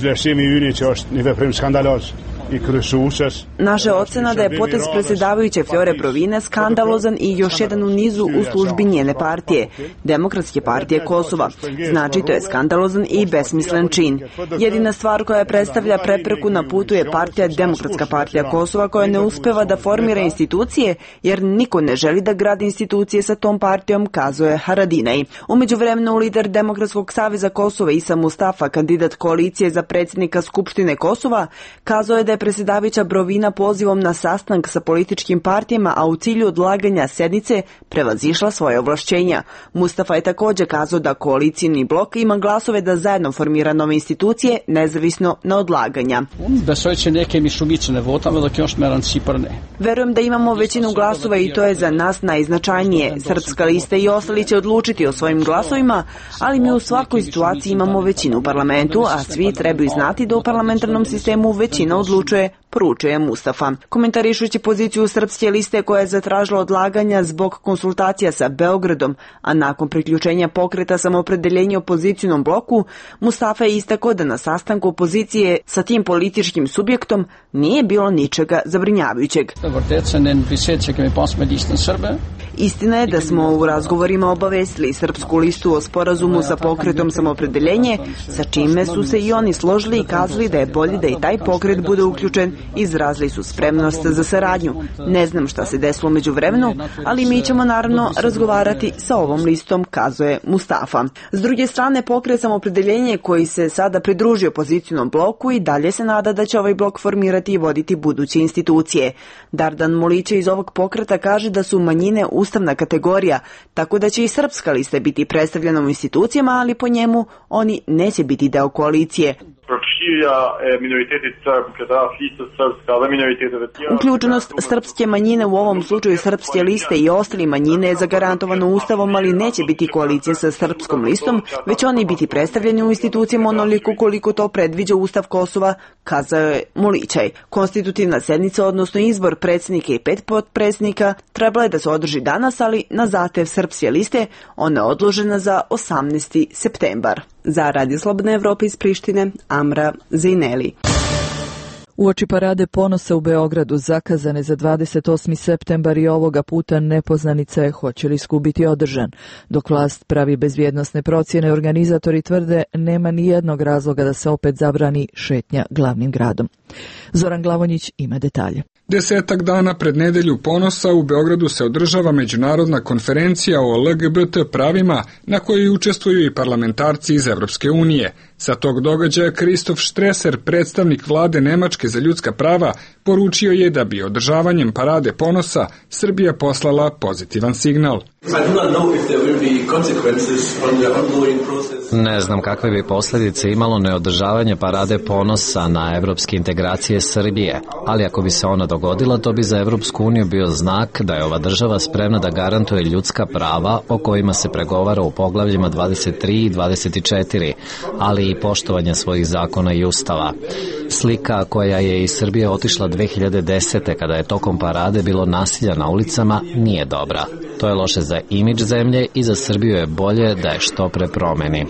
Naša ocena da je potez predsjedavajuće Fjore Provine skandalozan i još jedan u nizu u službi njene partije, Demokratske partije Kosova. Znači, to je skandalozan i besmislen čin. Jedina stvar koja predstavlja prepreku na putu je partija Demokratska partija Kosova, koja ne uspeva da formira institucije jer niko ne želi da gradi institucije sa tom partijom, kazuje Haradinaj. U međuvremenu lider Demokratskog saveza Kosova Isa Mustafa, kandidat koalicije za predsjednika Skupštine Kosova, kazao je da je predsjedavajuća Brovina pozivom na sastanak sa političkim partijama, a u cilju odlaganja sednice prevazišla svoje ovlašćenja. Mustafa je također kazao da koalicijni blok ima glasove da zajedno formira nove institucije, nezavisno na odlaganja. Verujem da imamo većinu glasova i to je za nas najznačajnije. Srpska lista i ostali će odlučiti o svojim glasovima, ali mi u svakoj situaciji imamo većinu u parlamentu, a svi trebaju znati da u parlamentarnom sistemu većina odlučuje, poručuje Mustafa. Komentarišući poziciju Srpske liste koja je zatražila odlaganja zbog konsultacija sa Beogradom, a nakon priključenja pokreta samoopredeljenja opozicijnom bloku, Mustafa je istakao da na sastanku opozicije sa tim političkim subjektom nije bilo ničega zabrinjavajućeg. Istina je da smo u razgovorima obavestili Srpsku listu o sporazumu sa pokretom Samoopredeljenje, sa čime su se i oni složili i kazali da je bolje da i taj pokret bude uključen i izrazili su spremnost za saradnju. Ne znam šta se desilo među vremenu, ali mi ćemo naravno razgovarati sa ovom listom, kazuje Mustafa. S druge strane, pokret Samoopredeljenje koji se sada pridružio opozicionom bloku i dalje se nada da će ovaj blok formirati i voditi buduće institucije. Dardan Moliće iz ovog pokreta kaže da su manjine ustavna kategorija, tako da će i Srpska lista biti predstavljena u institucijama, ali po njemu oni neće biti deo koalicije. Uključenost srpske manjine, u ovom slučaju Srpske liste i ostali manjine, je zagarantovano ustavom, ali neće biti koalicija sa Srpskom listom, već oni biti predstavljeni u institucijama onoliko koliko to predviđa Ustav Kosova, kazao je Molićaj. Konstitutivna sednica, odnosno izbor predsjednika i pet potpredsjednika, trebala je da se održi danas, ali na zahtev Srpske liste ona je odložena za osamnaesti septembar. Za Radio Slobodna Evropa iz Prištine, Amra Zejneli. Uoči parade ponosa u Beogradu zakazane za dvadeset osmi septembar i ovoga puta nepoznanica je hoće li skup biti održan. Dok vlast pravi bezbjednosne procjene, organizatori tvrde nema ni jednog razloga da se opet zabrani šetnja glavnim gradom. Zoran Glavonjić ima detalje. Desetak dana pred nedelju ponosa u Beogradu se održava međunarodna konferencija o L G B T pravima na kojoj učestvuju i parlamentarci iz Evropske unije. Sa tog događaja Kristof Štreser, predstavnik vlade Nemačke za ljudska prava, poručio je da bi održavanjem parade ponosa Srbija poslala pozitivan signal. Ne znam kakve bi posljedice imalo neodržavanje parade ponosa na evropske integracije Srbije, ali ako bi se ona dogodila, to bi za Evropsku uniju bio znak da je ova država spremna da garantuje ljudska prava o kojima se pregovara u poglavljima dvadeset tri i dvadeset četiri, ali i poštovanja svojih zakona i ustava. Slika koja je iz Srbije otišla dve hiljade desete kada je tokom parade bilo nasilja na ulicama nije dobra. To je loše za imidž zemlje i za Srbiju je bolje da je što pre promeni.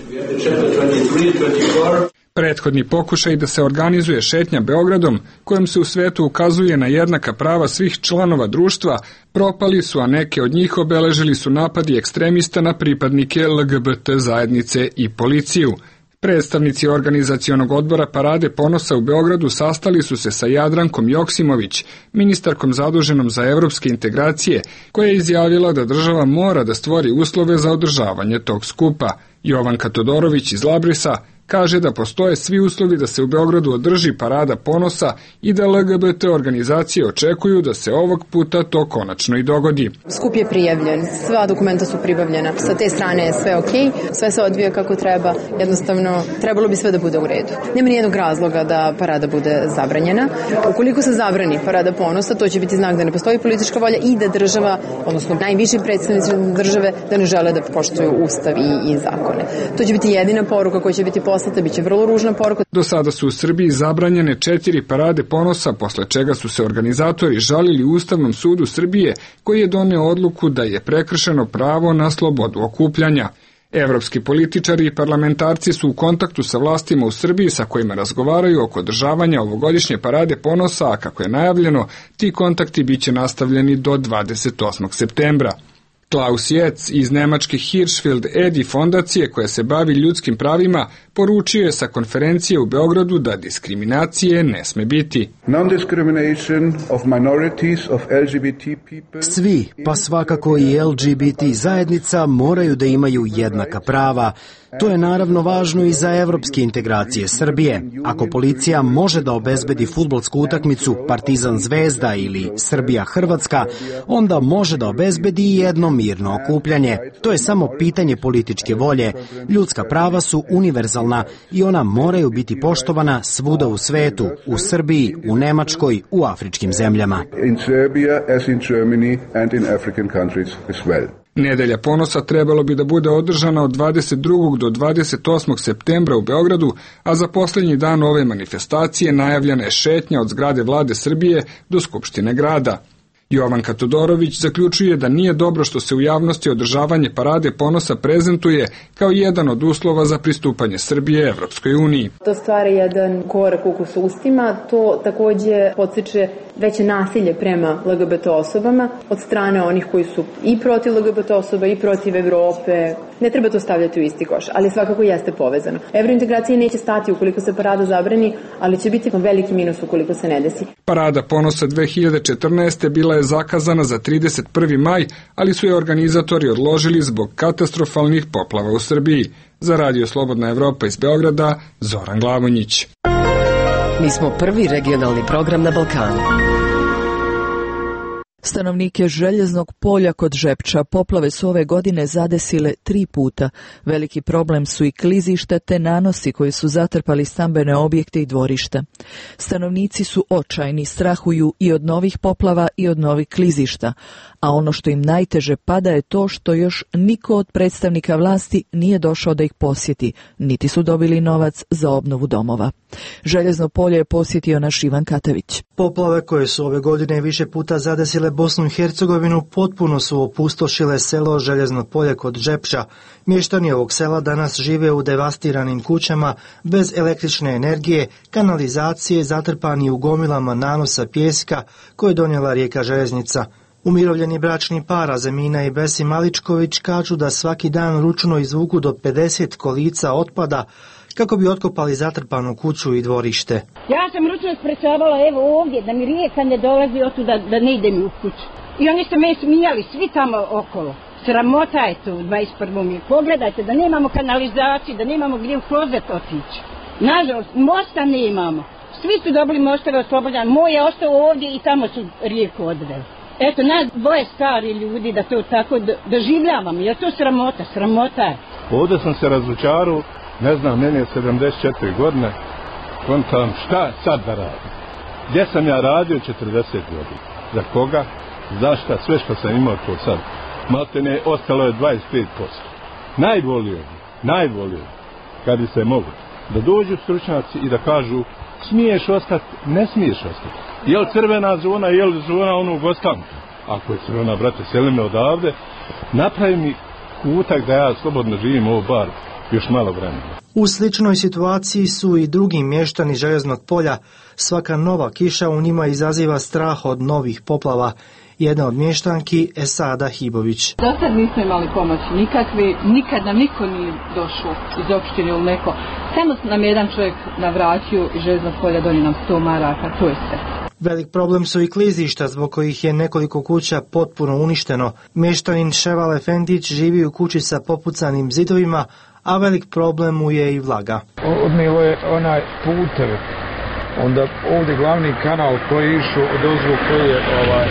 Prethodni pokušaj da se organizuje šetnja Beogradom, kojom se u svetu ukazuje na jednaka prava svih članova društva, propali su, a neke od njih obeležili su napadi ekstremista na pripadnike L G B T zajednice i policiju. Predstavnici organizacionog odbora Parade ponosa u Beogradu sastali su se sa Jadrankom Joksimović, ministarkom zaduženom za evropske integracije, koja je izjavila da država mora da stvori uslove za održavanje tog skupa. Jovanka Todorović iz Labrisa kaže da postoje svi uslovi da se u Beogradu održi parada ponosa i da L G B T organizacije očekuju da se ovog puta to konačno i dogodi. Skup je prijavljen, sva dokumenta su pribavljena, sa te strane je sve okej, sve se odvija kako treba, jednostavno trebalo bi sve da bude u redu. Nema nijednog razloga da parada bude zabranjena. Ukoliko se zabrani parada ponosa, to će biti znak da ne postoji politička volja i da država, odnosno najviši predstavnici države, da ne žele da poštuju ustav i, i zakone. To će biti jedina poruka koja će biti poslata, biće vrlo ružna poruka. Do sada su u Srbiji zabranjene četiri parade ponosa, posle čega su se organizatori žalili Ustavnom sudu Srbije, koji je doneo odluku da je prekršeno pravo na slobodu okupljanja. Evropski političari i parlamentarci su u kontaktu sa vlastima u Srbiji sa kojima razgovaraju oko održavanja ovogodišnje parade ponosa, a kako je najavljeno, ti kontakti biće nastavljeni do dvadeset osmog septembra. Klaus Jec iz nemačke Hirschfeld Edi fondacije koja se bavi ljudskim pravima poručio je sa konferencije u Beogradu da diskriminacije ne sme biti. Svi, pa svakako i L G B T zajednica, moraju da imaju jednaka prava. To je naravno važno i za evropske integracije Srbije. Ako policija može da obezbedi fudbalsku utakmicu Partizan Zvezda ili Srbija Hrvatska, onda može da obezbedi i jedno mirno okupljanje. To je samo pitanje političke volje. Ljudska prava su univerzalna i ona moraju biti poštovana svuda u svetu, u Srbiji, u Nemačkoj, u afričkim zemljama. Nedelja ponosa trebalo bi da bude održana od dvadeset drugog do dvadeset osmog septembra u Beogradu, a za posljednji dan ove manifestacije najavljena je šetnja od zgrade vlade Srbije do Skupštine grada. Jovanka Todorović zaključuje da nije dobro što se u javnosti održavanje Parade ponosa prezentuje kao jedan od uslova za pristupanje Srbije Evropskoj uniji. To stvara jedan korak ukus ustima, to takođe podstiče veće nasilje prema L G B T osobama od strane onih koji su i protiv L G B T osoba i protiv Evrope. Ne treba to stavljati u isti koš, ali svakako jeste povezano. Evrointegracija neće stati ukoliko se parada zabrani, ali će biti veliki minus ukoliko se ne desi. Parada ponosa dve hiljade četrnaeste. bila je zakazana za trideset prvi maj, ali su je organizatori odložili zbog katastrofalnih poplava u Srbiji. Za Radio Slobodna Evropa iz Beograda, Zoran Glavonjić. Mi smo prvi regionalni program na Balkanu. Stanovnike Željeznog polja kod Žepča poplave su ove godine zadesile tri puta. Veliki problem su i klizišta te nanosi koji su zatrpali stambene objekte i dvorišta. Stanovnici su očajni, strahuju i od novih poplava i od novih klizišta, a ono što im najteže pada je to što još niko od predstavnika vlasti nije došao da ih posjeti, niti su dobili novac za obnovu domova. Željezno polje je posjetio naš Ivan Katavić. Poplave koje su ove godine više puta zadesile Bosnu i Hercegovinu potpuno su opustošile selo Željezno polje kod Žepča. Mještani ovog sela danas žive u devastiranim kućama bez električne energije, kanalizacije, zatrpani u gomilama nanosa pijeska koje je donijela rijeka Željeznica. Umirovljeni bračni par Azemina i Besi Maličković kažu da svaki dan ručno izvuku do pedeset kolica otpada kako bi otkopali zatrpanu kuću i dvorište. Ja sam ručno sprečavala evo ovdje da mi rijeka ne dolazi otuda da ne idem u kuću. I oni su me smijali svi tamo okolo. Sramota je to u dvadeset prvom je. Pogledajte da nemamo kanalizaciju, da nemamo gdje u klozet otići. Nažalost, mosta nemamo. Svi su dobili mostove oslobođene. Moj je ostao ovdje i tamo su rijeku odveli. Eto, nas dvoje stari ljudi da to tako doživljavamo. Je to sramota? Sramota je. Ovdje sam se razočarao. Ne znam, meni je sedamdeset četiri godine, kontam šta sad da radim. Gdje sam ja radio četrdeset godina? Za koga? Za šta? Sve što sam imao to sad. Maltene ostalo je dvadeset pet posto. Najbolio bi, najbolio bi, kad bi se mogu, da dođu stručnjaci i da kažu smiješ ostati, ne smiješ ostati. Je li crvena zona, je li zona onog ostanka? Ako je crvena, brate, seli me odavde, napravi mi kutak da ja slobodno živim ovo bar. Još malo vremena. U sličnoj situaciji su i drugi mještani Željeznog polja. Svaka nova kiša u njima izaziva strah od novih poplava. Jedna od mještanki Esada Hibović. Do sad nismo imali pomoći nikakve, nikad nam niko nije došao iz opštine ili neko. Samo nam jedan čovjek navratio iz Željeznog polja, donio nam sto maraka, to je sve. Velik problem su i klizišta zbog kojih je nekoliko kuća potpuno uništeno. Mještanin Ševal Efendić živi u kući sa popucanim zidovima, a velik problem mu je i vlaga. Odnijelo je onaj putev, onda ovdje glavni kanal koji je išao od ozgo, koji je ovaj,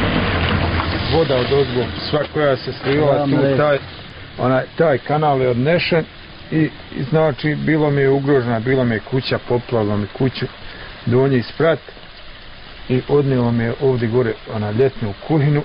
voda od ozgo, sva koja se slivala tu, taj, onaj, taj kanal je odnešen i, i znači bilo mi je ugrožena, bilo mi je kuća, poplavilo mi kuću, donji sprat i odnijelo mi je ovdje gore ona ljetnu kuhinu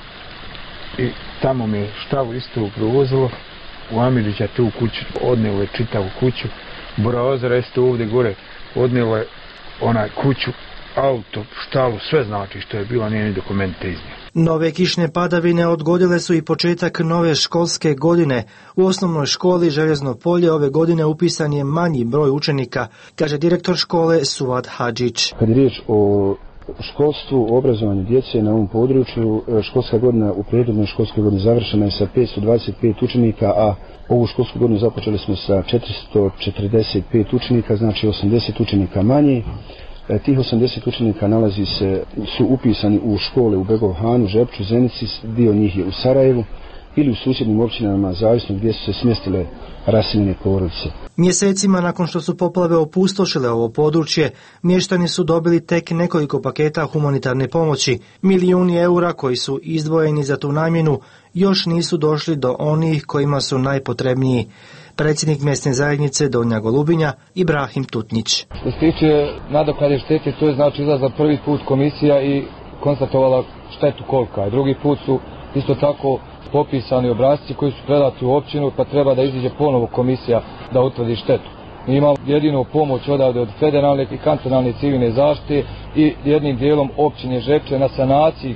i tamo mi je štavu isto ugrozilo. U Amidžića tu kuću, odnijelo je čitavu kuću, Boraozara isto ovdje gore, odnijelo je onaj kuću, auto, štalu, sve znači što je bilo, nije ni dokumente iznio. Nove kišne padavine odgodile su i početak nove školske godine. U osnovnoj školi Željezno polje ove godine upisan je manji broj učenika, kaže direktor škole Suad Hadžić. Kad je riječ o školstvu, o obrazovanju djece na ovom području, školska godina u prethodnoj školskoj godini završena je sa petsto dvadeset pet učenika, a ovu školsku godinu započeli smo sa četiristo četrdeset pet učenika, znači osamdeset učenika manje. Tih osamdeset učenika nalazi se, su upisani u škole u Begovhanu, Žepču, Zenici, dio njih je u Sarajevu ili u susjednim općinama, zavisno gdje su se smjestile raseljene porodice. Mjesecima nakon što su poplave opustošile ovo područje, mještani su dobili tek nekoliko paketa humanitarne pomoći. Milijuni eura koji su izdvojeni za tu namjenu još nisu došli do onih kojima su najpotrebniji. Predsjednik mjesne zajednice Donja Golubinja Ibrahim Tutnić. Što se tiče nadoknade štete, to je znači izlazila prvi put komisija i konstatovala štetu kolika je. Drugi put su isto tako popisani obrasci koji su predati u općinu, pa treba da iziđe ponovo komisija da utvrdi štetu. Mi imamo jedinu pomoć odavde od federalne i kantonalne civilne zaštite i jednim dijelom općine Žepče na sanaciji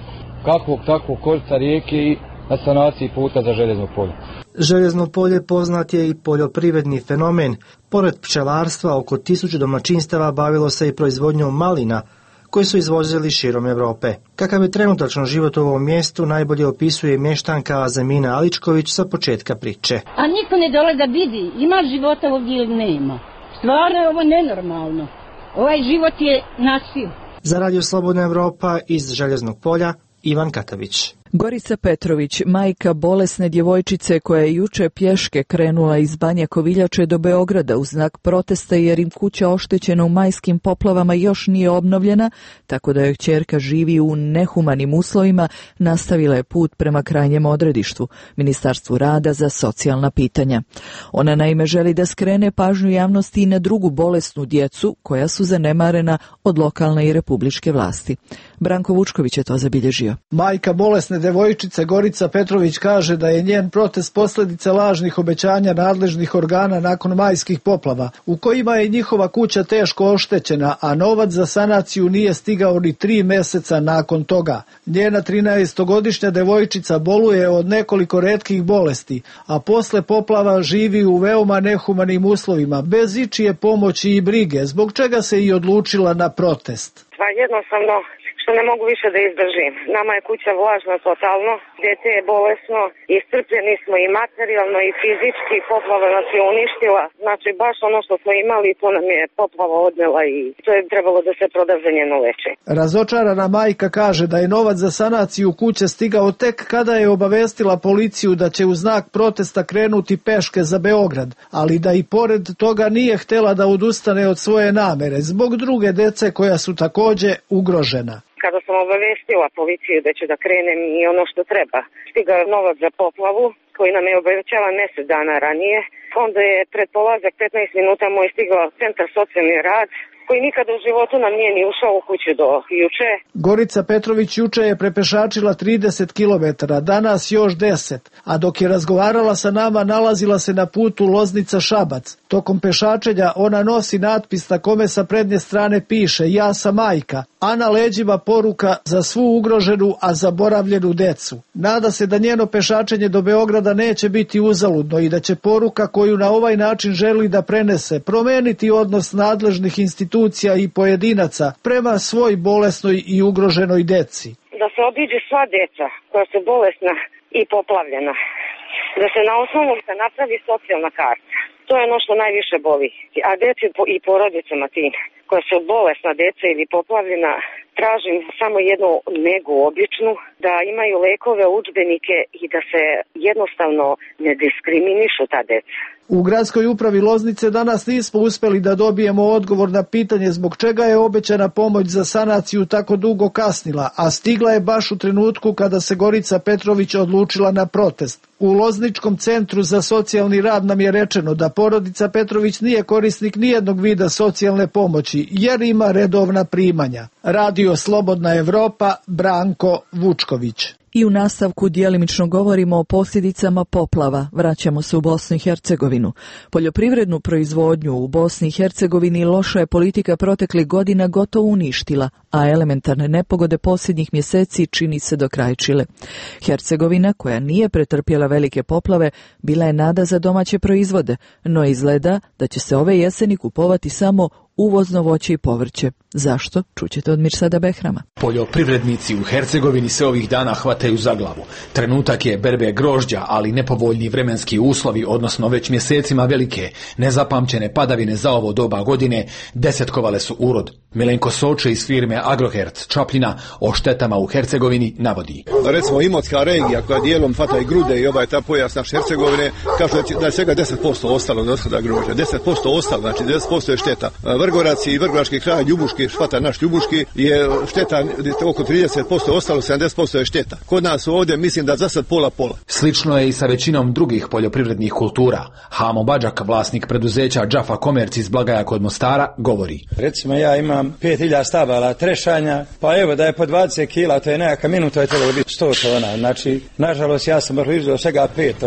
kakvog takvog korita rijeke i na sanaciji puta za Željezno polje. Željezno polje poznat je i poljoprivredni fenomen. Pored pčelarstva, oko tisuću domaćinstava bavilo se i proizvodnjom malina, koji su izvozili širom Evrope. Kakav je trenutačno život u ovom mjestu, najbolje opisuje mještanka Azamina Aličković sa početka priče. A niko ne dole da vidi, ima života ovdje ili nema. Stvarno je ovo nenormalno. Ovaj život je nasil. Za Radio Slobodna Evropa iz Željeznog polja, Ivan Katavić. Gorica Petrović, majka bolesne djevojčice koja je juče pješke krenula iz Banja Koviljače do Beograda u znak protesta jer im kuća oštećena u majskim poplavama još nije obnovljena, tako da joj kćerka živi u nehumanim uslovima, nastavila je put prema krajnjem odredištu, Ministarstvu rada za socijalna pitanja. Ona naime želi da skrene pažnju javnosti i na drugu bolesnu djecu koja su zanemarena od lokalne i republičke vlasti. Branko Vučković je to zabilježio. Majka bolesne devojčice Gorica Petrović kaže da je njen protest posljedica lažnih obećanja nadležnih organa nakon majskih poplava, u kojima je njihova kuća teško oštećena, a novac za sanaciju nije stigao ni tri mjeseca nakon toga. Njena trinaestogodišnja devojčica boluje od nekoliko retkih bolesti, a posle poplava živi u veoma nehumanim uslovima, bez ičije pomoći i brige, zbog čega se i odlučila na protest. Pa jednostavno što ne mogu više da izdržim. Nama je kuća vlažna totalno, dete je bolesno, iscrpljeni smo i materijalno i fizički, poplava nas je uništila. Znači baš ono što smo imali, to nam je poplava odnela i to je trebalo da se proda za njeno lečenje. Razočarana majka kaže da je novac za sanaciju kuće stigao tek kada je obavestila policiju da će u znak protesta krenuti peške za Beograd, ali da i pored toga nije htjela da odustane od svoje namere zbog druge dece koja su također ugrožena. Kada sam obavestila policiju da ću da krenem i ono što treba, stigao je novac za poplavu koji nam je obećavan mjesec dana ranije. Onda je pred polazak petnaest minuta moj stigao centar socijalni rad, koji nikada u životu nam nije ni ušao u kuću do juče. Gorica Petrović juče je prepešačila trideset kilometara, danas još deset, a dok je razgovarala sa nama nalazila se na putu Loznica-Šabac. Tokom pešačenja ona nosi natpis na kome sa prednje strane piše "Ja sam majka", a na leđima poruka "Za svu ugroženu, a zaboravljenu decu". Nada se da njeno pešačenje do Beograda neće biti uzaludno i da će poruka koju na ovaj način želi da prenese promeniti odnos nadležnih institucija i pojedinaca prema svoj bolesnoj i ugroženoj deci. Da se obiđe sva deca koja su bolesna i poplavljena. Da se na osnovu se napravi socijalna karta. To je ono što najviše boli. A deci i porodicama tim koja su bolesna deca ili poplavljena, tražim samo jednu negu običnu, da imaju lekove, udžbenike i da se jednostavno ne diskriminišu ta deca. U gradskoj upravi Loznice danas nismo uspjeli da dobijemo odgovor na pitanje zbog čega je obećana pomoć za sanaciju tako dugo kasnila, a stigla je baš u trenutku kada se Gorica Petrović odlučila na protest. U Lozničkom centru za socijalni rad nam je rečeno da porodica Petrović nije korisnik nijednog vida socijalne pomoći, jer ima redovna primanja. Radio Slobodna Evropa, Branko Vučković. I u nastavku djelimično govorimo o posljedicama poplava. Vraćamo se u Bosnu i Hercegovinu. Poljoprivrednu proizvodnju u Bosni i Hercegovini loša je politika proteklih godina gotovo uništila, a elementarne nepogode posljednjih mjeseci čini se dokrajčile. Hercegovina, koja nije pretrpjela velike poplave, bila je nada za domaće proizvode, no izgleda da će se ove jeseni kupovati samo uvozno voće i povrće. Zašto? Čućete od Mirsada Behrama. Poljoprivrednici u Hercegovini se ovih dana hvataju za glavu. Trenutak je berbe grožđa, ali nepovoljni vremenski uslovi, odnosno već mjesecima velike, nezapamćene padavine za ovo doba godine, desetkovale su urod. Milenko Soče iz firme Agrohert Čapljina o štetama u Hercegovini navodi. Recimo Imotska regija koja dijelom fata i Grude i ovaj ta pojas naše Hercegovine, kaže da je svega deset posto ostalo od othoda grožđa. deset posto ostalo, znači deset posto je šteta. Vrgorac i Vrgorački kraj, Ljubuški, švata naš Ljubuški, je šteta oko trideset posto ostalo, sedamdeset posto je šteta. Kod nas ovdje mislim da za sad pola pola. Slično je i sa većinom drugih poljoprivrednih kultura. Hamo Badžak, vlasnik preduzeća Džafa Komerc iz Blagaja kod Mostara, govori. Recimo ja imam pet hiljada stabala trešanja, pa evo da je po dvadeset kila, to je nekaka minuta, je trebalo biti sto tona. Znači, nažalost, ja sam proizveo svega pet tona.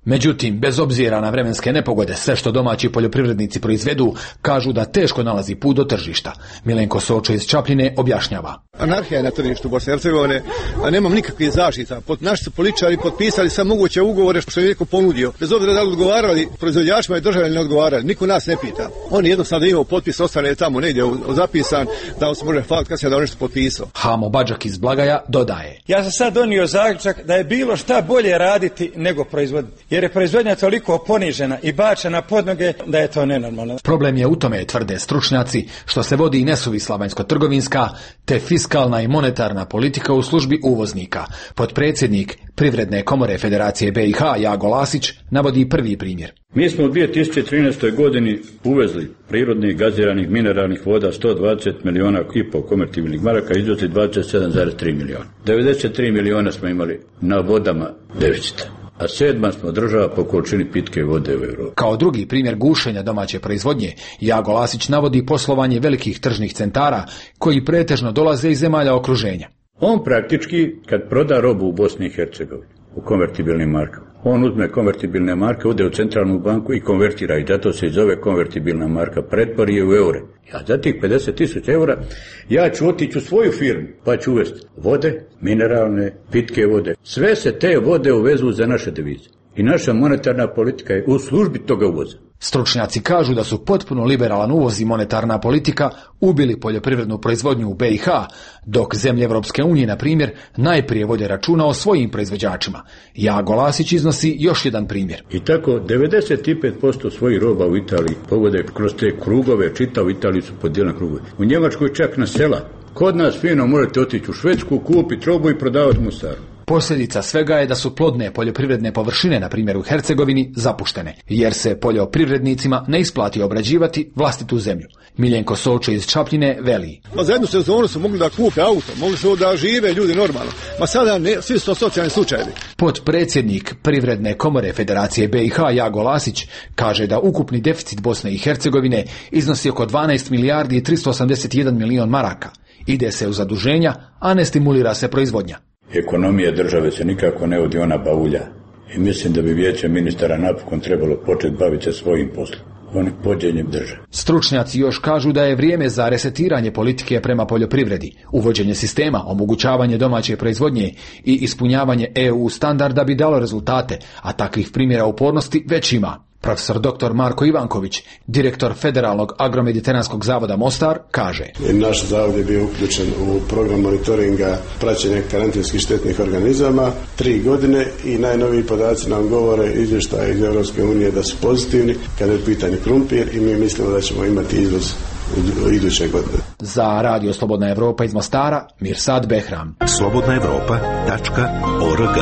Međutim, bez obzira na vremenske nepogode, sve što domaći poljoprivrednici proizvedu, kažu da teško nalazi put do tržišta. Milenko Sočo iz Čapljine objašnjava. Anarhija je na tržištu Bosne i Hercegovine, a nemam nikakvih zaštita. Pod naši su političari potpisali sve moguće ugovore što je neko ponudio. Bez obzira da li odgovarali proizvođačima i državi ne odgovarali, niko nas ne pita. Oni jednostavno imaju potpis, ostane tamo negdje zapisan, da on se može hvaliti kad se da on nešto potpisao. Hamo Badžak iz Blagaja dodaje. Ja sam sad donio zaključak da je bilo šta bolje raditi nego proizvoditi. Jer je proizvodnja toliko ponižena i bačena pod noge da je to nenormalno. Problem je u tome, tvrde stručnjaci, što se vodi i nesuvisla vanjsko-trgovinska te fiskalna i monetarna politika u službi uvoznika. Potpredsjednik Privredne komore Federacije B i H Jago Lasić navodi prvi primjer. Mi smo u dvije tisuće trinaestoj godini uvezli prirodnih gaziranih mineralnih voda sto dvadeset miliona i po konvertibilnih maraka, izvozili dvadeset sedam zarez tri miliona. devedeset tri miliona smo imali na vodama deficita, a sedma smo država po količini pitke vode u Evropi. Kao drugi primjer gušenja domaće proizvodnje, Jago Lasić navodi poslovanje velikih tržnih centara koji pretežno dolaze iz zemalja okruženja. On praktički, kad proda robu u Bosni i Hercegovini, u konvertibilnim markama, on uzme konvertibilne marke, ode u centralnu banku i konvertira, i zato se i zove konvertibilna marka, pretvori je u eure. Ja za tih pedeset tisuća eura, ja ću otići u svoju firmu, pa ću uvesti vode, mineralne, pitke vode. Sve se te vode uvezu za naše devize. I naša monetarna politika je u službi toga uvoza. Stručnjaci kažu da su potpuno liberalan uvoz i monetarna politika ubili poljoprivrednu proizvodnju u B i H, dok zemlje Evropske unije, na primjer, najprije vode računa o svojim proizvođačima. Jago Lasić iznosi još jedan primjer. I tako devedeset pet posto svojih roba u Italiji povode kroz te krugove, čita u Italiji su podijeljene krugove. U Njemačkoj čak na sela. Kod nas fino možete otići u Švedsku, kupiti robu i prodavati Mostaru. Posljedica svega je da su plodne poljoprivredne površine, na primjer u Hercegovini, zapuštene, jer se poljoprivrednicima ne isplati obrađivati vlastitu zemlju. Miljenko Sočo iz Čapljine veli. Ma za jednu sezonu su mogli da kupe auto, mogli su da žive ljudi normalno. Ma sada ne, svi su to socijalni slučajevi. Potpredsjednik Privredne komore Federacije B i H Jago Lasić kaže da ukupni deficit Bosne i Hercegovine iznosi oko dvanaest milijardi i tristo osamdeset jedan milion maraka. Ide se u zaduženja, a ne stimulira se proizvodnja. Ekonomija države se nikako ne vodi, ona baulja. I mislim da bi vijeće ministara napokon trebalo početi baviti se svojim poslom, onim pođenjem države. Stručnjaci još kažu da je vrijeme za resetiranje politike prema poljoprivredi, uvođenje sistema, omogućavanje domaće proizvodnje i ispunjavanje E U standarda bi dalo rezultate, a takvih primjera upornosti već ima. Profesor doktor Marko Ivanković, direktor Federalnog agromediteranskog zavoda Mostar, kaže. Naš zavod je bio uključen u program monitoringa praćenja karantinskih štetnih organizama tri godine i najnoviji podaci nam govore izvještaje iz Europske unije da su pozitivni kada je u pitanju krumpir i mi mislimo da ćemo imati izvoz u iduće godine. Za Radio Slobodna Evropa iz Mostara, Mirsad Behram. slobodna evropa tačka org.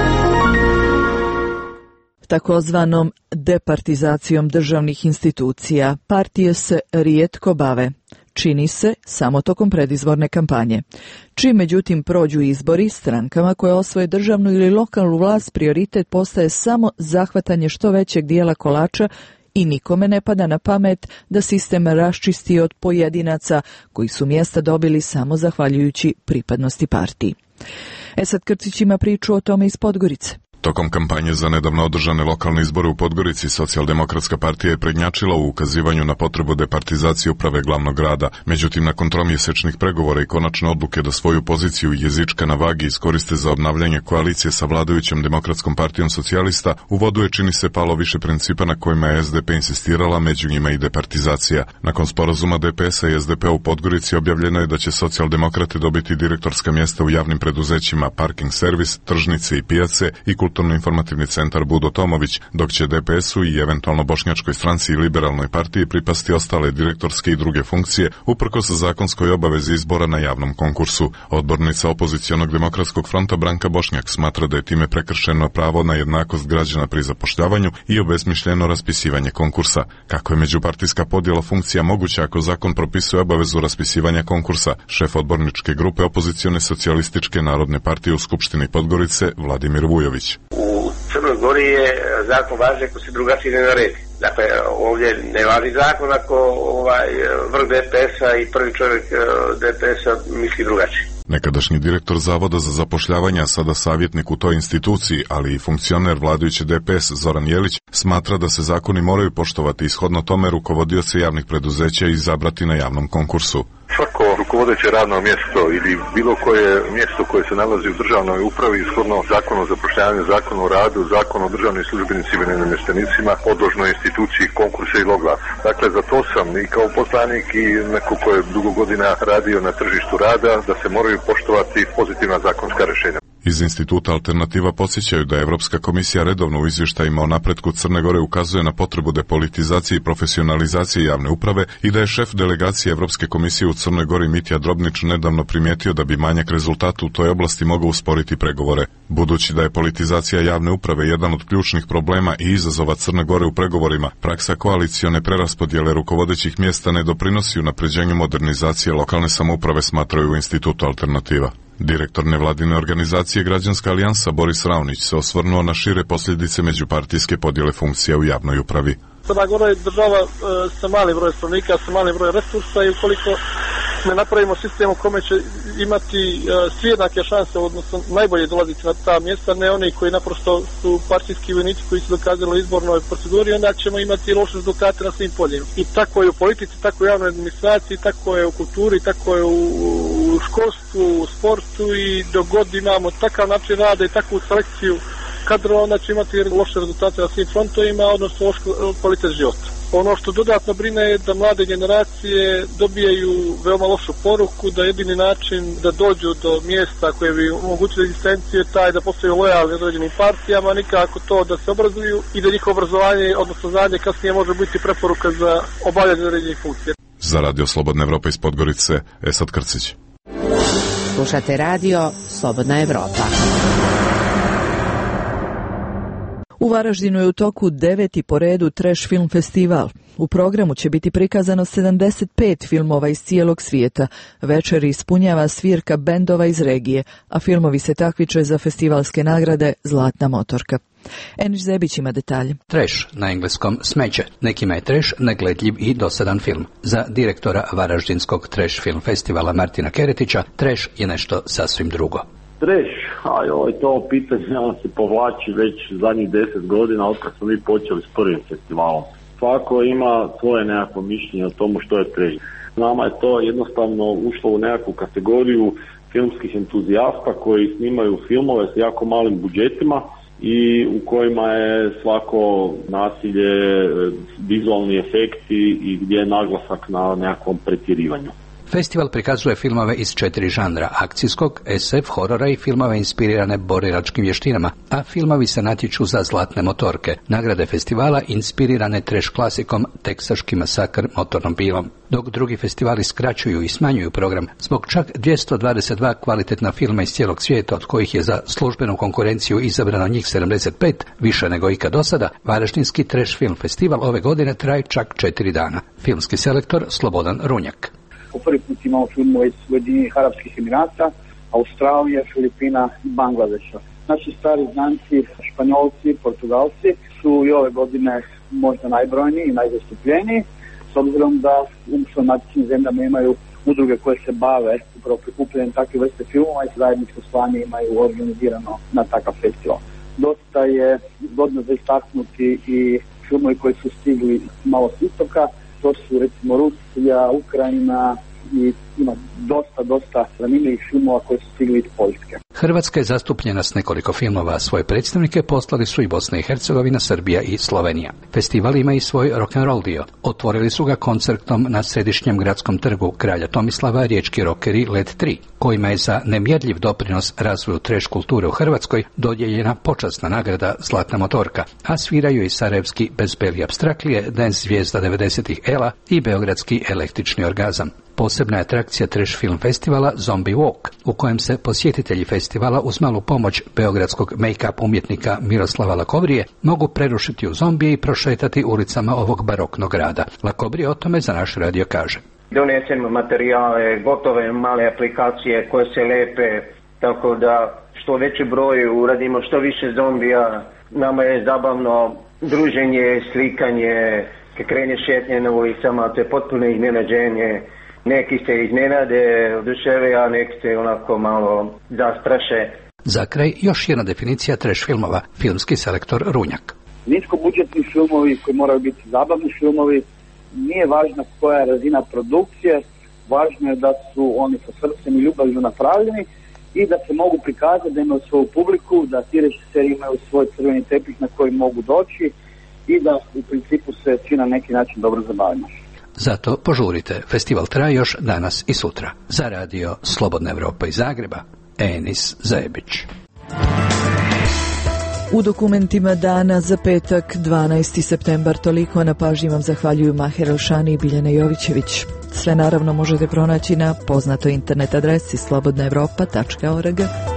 Takozvanom departizacijom državnih institucija partije se rijetko bave. Čini se samo tokom predizborne kampanje. Čim međutim prođu izbori, strankama koje osvoje državnu ili lokalnu vlast prioritet postaje samo zahvatanje što većeg dijela kolača i nikome ne pada na pamet da sistem raščisti od pojedinaca koji su mjesta dobili samo zahvaljujući pripadnosti partiji. Esad Krcić ima priču o tome iz Podgorice. Tokom kampanje za nedavno održane lokalne izbore u Podgorici, Socijaldemokratska partija je prednjačila u ukazivanju na potrebu departizacije uprave glavnog grada. Međutim, nakon tromjesečnih pregovora i konačne odluke da svoju poziciju jezička na vagi iskoriste za obnavljanje koalicije sa vladajućom Demokratskom partijom socijalista, u vodu je, čini se, palo više principa na kojima je S D P insistirala, među njima i departizacija. Nakon sporazuma D P S-a i S D P-a u Podgorici objavljeno je da će socijaldemokrati dobiti direktorska mjesta u javnim preduzećima Parking servis, tržnice i pijace i kulturno-informativni centar Budo Tomović, dok će D P S-u i eventualno Bošnjačkoj stranci i liberalnoj partiji pripasti ostale direktorske i druge funkcije, uprkos zakonskoj obavezi izbora na javnom konkursu. Odbornica opozicionog demokratskog fronta Branka Bošnjak smatra da je time prekršeno pravo na jednakost građana pri zapošljavanju i obesmišljeno raspisivanje konkursa. Kako je međupartijska podjela funkcija moguća ako zakon propisuje obavezu raspisivanja konkursa, šef odborničke grupe opozicione socijalističke narodne partije u Skupštini Podgorice Vladimir Vujović. U Crnoj Gori je zakon važi ako se drugačije ne naredi. Dakle, ovdje ne važi zakon ako ovaj vrh D P S-a i prvi čovjek D P S-a misli drugačije. Nekadašnji direktor Zavoda za zapošljavanje, a sada savjetnik u toj instituciji, ali i funkcioner vladajuće D P S Zoran Jelić, smatra da se zakoni moraju poštovati i shodno tome rukovodioce javnih preduzeća izabrati na javnom konkursu. Svako rukovodeće radno mjesto ili bilo koje mjesto koje se nalazi u državnoj upravi shodno zakonu o zapošljavanju, zakonu o radu, zakonu o državnim službenicima i namještenicima, podložnoj instituciji konkursa i oglasa. Dakle, za to sam i kao poslanik i neko ko je dugo godina radio na tržištu rada, da se moraju poštovati pozitivna zakonska rješenja. Iz instituta Alternativa podsjećaju da Evropska komisija redovno u izvještajima o napretku Crne Gore ukazuje na potrebu depolitizacije i profesionalizacije javne uprave i da je šef delegacije Evropske komisije u Crnoj Gori Mitja Drobnić nedavno primijetio da bi manjak rezultata u toj oblasti mogao usporiti pregovore. Budući da je politizacija javne uprave jedan od ključnih problema i izazova Crne Gore u pregovorima, praksa koalicione preraspodjele rukovodećih mjesta ne doprinosi unapređenju modernizacije lokalne samouprave, smatraju u institutu Alternativa. Direktor nevladine organizacije Građanska alijansa Boris Raunić se osvrnuo na šire posljedice međupartijske podjele funkcija u javnoj upravi. Crna Gora je država e, sa malim brojem stanovnika, sa malim brojem resursa i ukoliko ne napravimo sistem u kome će imati e, svi jednake šanse, odnosno najbolje dolaziti na ta mjesta, ne oni koji naprosto su partijski vojnici koji su dokazali u izbornoj proceduri, onda ćemo imati loše rezultate na svim poljima. I tako je u politici, tako je u javnoj administraciji, tako je u kulturi, tako je u, u školstvu, u sportu i dok god imamo takav način rada i takvu selekciju kadrova, onda će imati loše rezultate na svim frontovima, odnosno loš kvalitet života. Ono što dodatno brine je da mlade generacije dobijaju veoma lošu poruku, da jedini način da dođu do mjesta koje bi omogućili egzistenciju je taj da postaju lojalni određenim partijama, nikako to da se obrazuju i da njihovo obrazovanje, odnosno znanje, kasnije može biti preporuka za obavljanje određenih funkcija. Za Radio Slobodna Evropa iz Podgorice, Esad Krcić. Slušate radio Slobodna Evropa. U Varaždinu je u toku deveti po redu Trash film festival. U programu će biti prikazano sedamdeset pet filmova iz cijelog svijeta. Večer ispunjava svirka bendova iz regije, a filmovi se takmiče za festivalske nagrade Zlatna motorka. Eniš Zebić ima detalje. Trash, na engleskom smeće. Nekima je trash negledljiv i dosadan film. Za direktora Varaždinskog Trash film festivala Martina Keretića, trash je nešto sasvim drugo. Trash, a joj, to pitanje on se povlači već zadnjih deset godina od kad smo mi počeli s prvim festivalom. Svako ima svoje nekako mišljenje o tomu što je trash. Nama je to jednostavno ušlo u nekakvu kategoriju filmskih entuzijasta koji snimaju filmove s jako malim budžetima i u kojima je svako nasilje, vizualni efekti i gdje je naglasak na nekakvom pretjerivanju. Festival prikazuje filmove iz četiri žanra, akcijskog, es ef, horora i filmove inspirirane borilačkim vještinama, a filmovi se natječu za zlatne motorke, nagrade festivala inspirirane trash klasikom Teksaški masakr motornom pilom. Dok drugi festivali skraćuju i smanjuju program, zbog čak dvjesto dvadeset dva kvalitetna filma iz cijelog svijeta, od kojih je za službenu konkurenciju izabrano njih sedamdeset pet, više nego ikad do sada, Varaždinski Trash film festival ove godine traje čak četiri dana. Filmski selektor Slobodan Runjak. Po prvi put imamo filmove iz Ujedinjenih Arapskih Emirata, Australije, Filipina i Bangladeša. Naši stari znanci, Španjolci, Portugalci su i ove godine možda najbrojniji i najzastupljeniji, s obzirom da u svojim matičnim zemljama imaju udruge koje se bave upravo prikupljanjem takve vrste filmova i zajedničko slanje imaju organizirano na takav festival. Dosta je zgodno za istaknuti i filmovi koji su stigli malo s istoka. To su recimo Rusija, Ukrajina i ima dosta, dosta zanimljivih filmova koji su stigli iz Poljske. Hrvatska je zastupljena s nekoliko filmova, a svoje predstavnike poslali su i Bosna i Hercegovina, Srbija i Slovenija. Festival ima i svoj rock'n'roll dio. Otvorili su ga koncertom na središnjem gradskom trgu Kralja Tomislava riječki rockeri Led tri, kojima je za nemjerljiv doprinos razvoju trash kulture u Hrvatskoj dodijeljena počasna nagrada Zlatna motorka, a sviraju i sarajevski Bezbeli apstraklije, dance zvijezda devedesetih Ela i beogradski Električni orgazam. Posebna je atrakcija Trash film festivala Zombie Walk, u kojem se posjetitelji festivala uz malu pomoć beogradskog make-up umjetnika Miroslava Lakobrije mogu prerušiti u zombije i prošetati ulicama ovog baroknog grada. Lakobrije o tome za naš radio kaže. Donesemo materijale, gotove male aplikacije koje se lepe, tako da što veći broj uradimo, što više zombija. Nama je zabavno druženje, slikanje, kad krene šetnje na ulicama, to je potpuno iznenađenje. Neki se iznenade, oduševe, a neki se onako malo zastraše. Za kraj još jedna definicija trash filmova, filmski selektor Runjak. Niskobudžetni filmovi koji moraju biti zabavni filmovi, nije važna koja je razina produkcije, važno je da su oni sa srcem i ljubavlju napravljeni i da se mogu prikazati, da imaju svoju publiku, da ti režiseri imaju svoj crveni tepih na koji mogu doći i da u principu se svi na neki način dobro zabavimo. Zato požurite, festival traje još danas i sutra. Za radio Slobodna Evropa iz Zagreba, Enis Zajebić. U dokumentima dana za petak dvanaesti septembar toliko. Na pažnji vam zahvaljuju Maher Elšani i Biljana Jovićević. Sve naravno možete pronaći na poznatoj internet adresi slobodna evropa tačka org.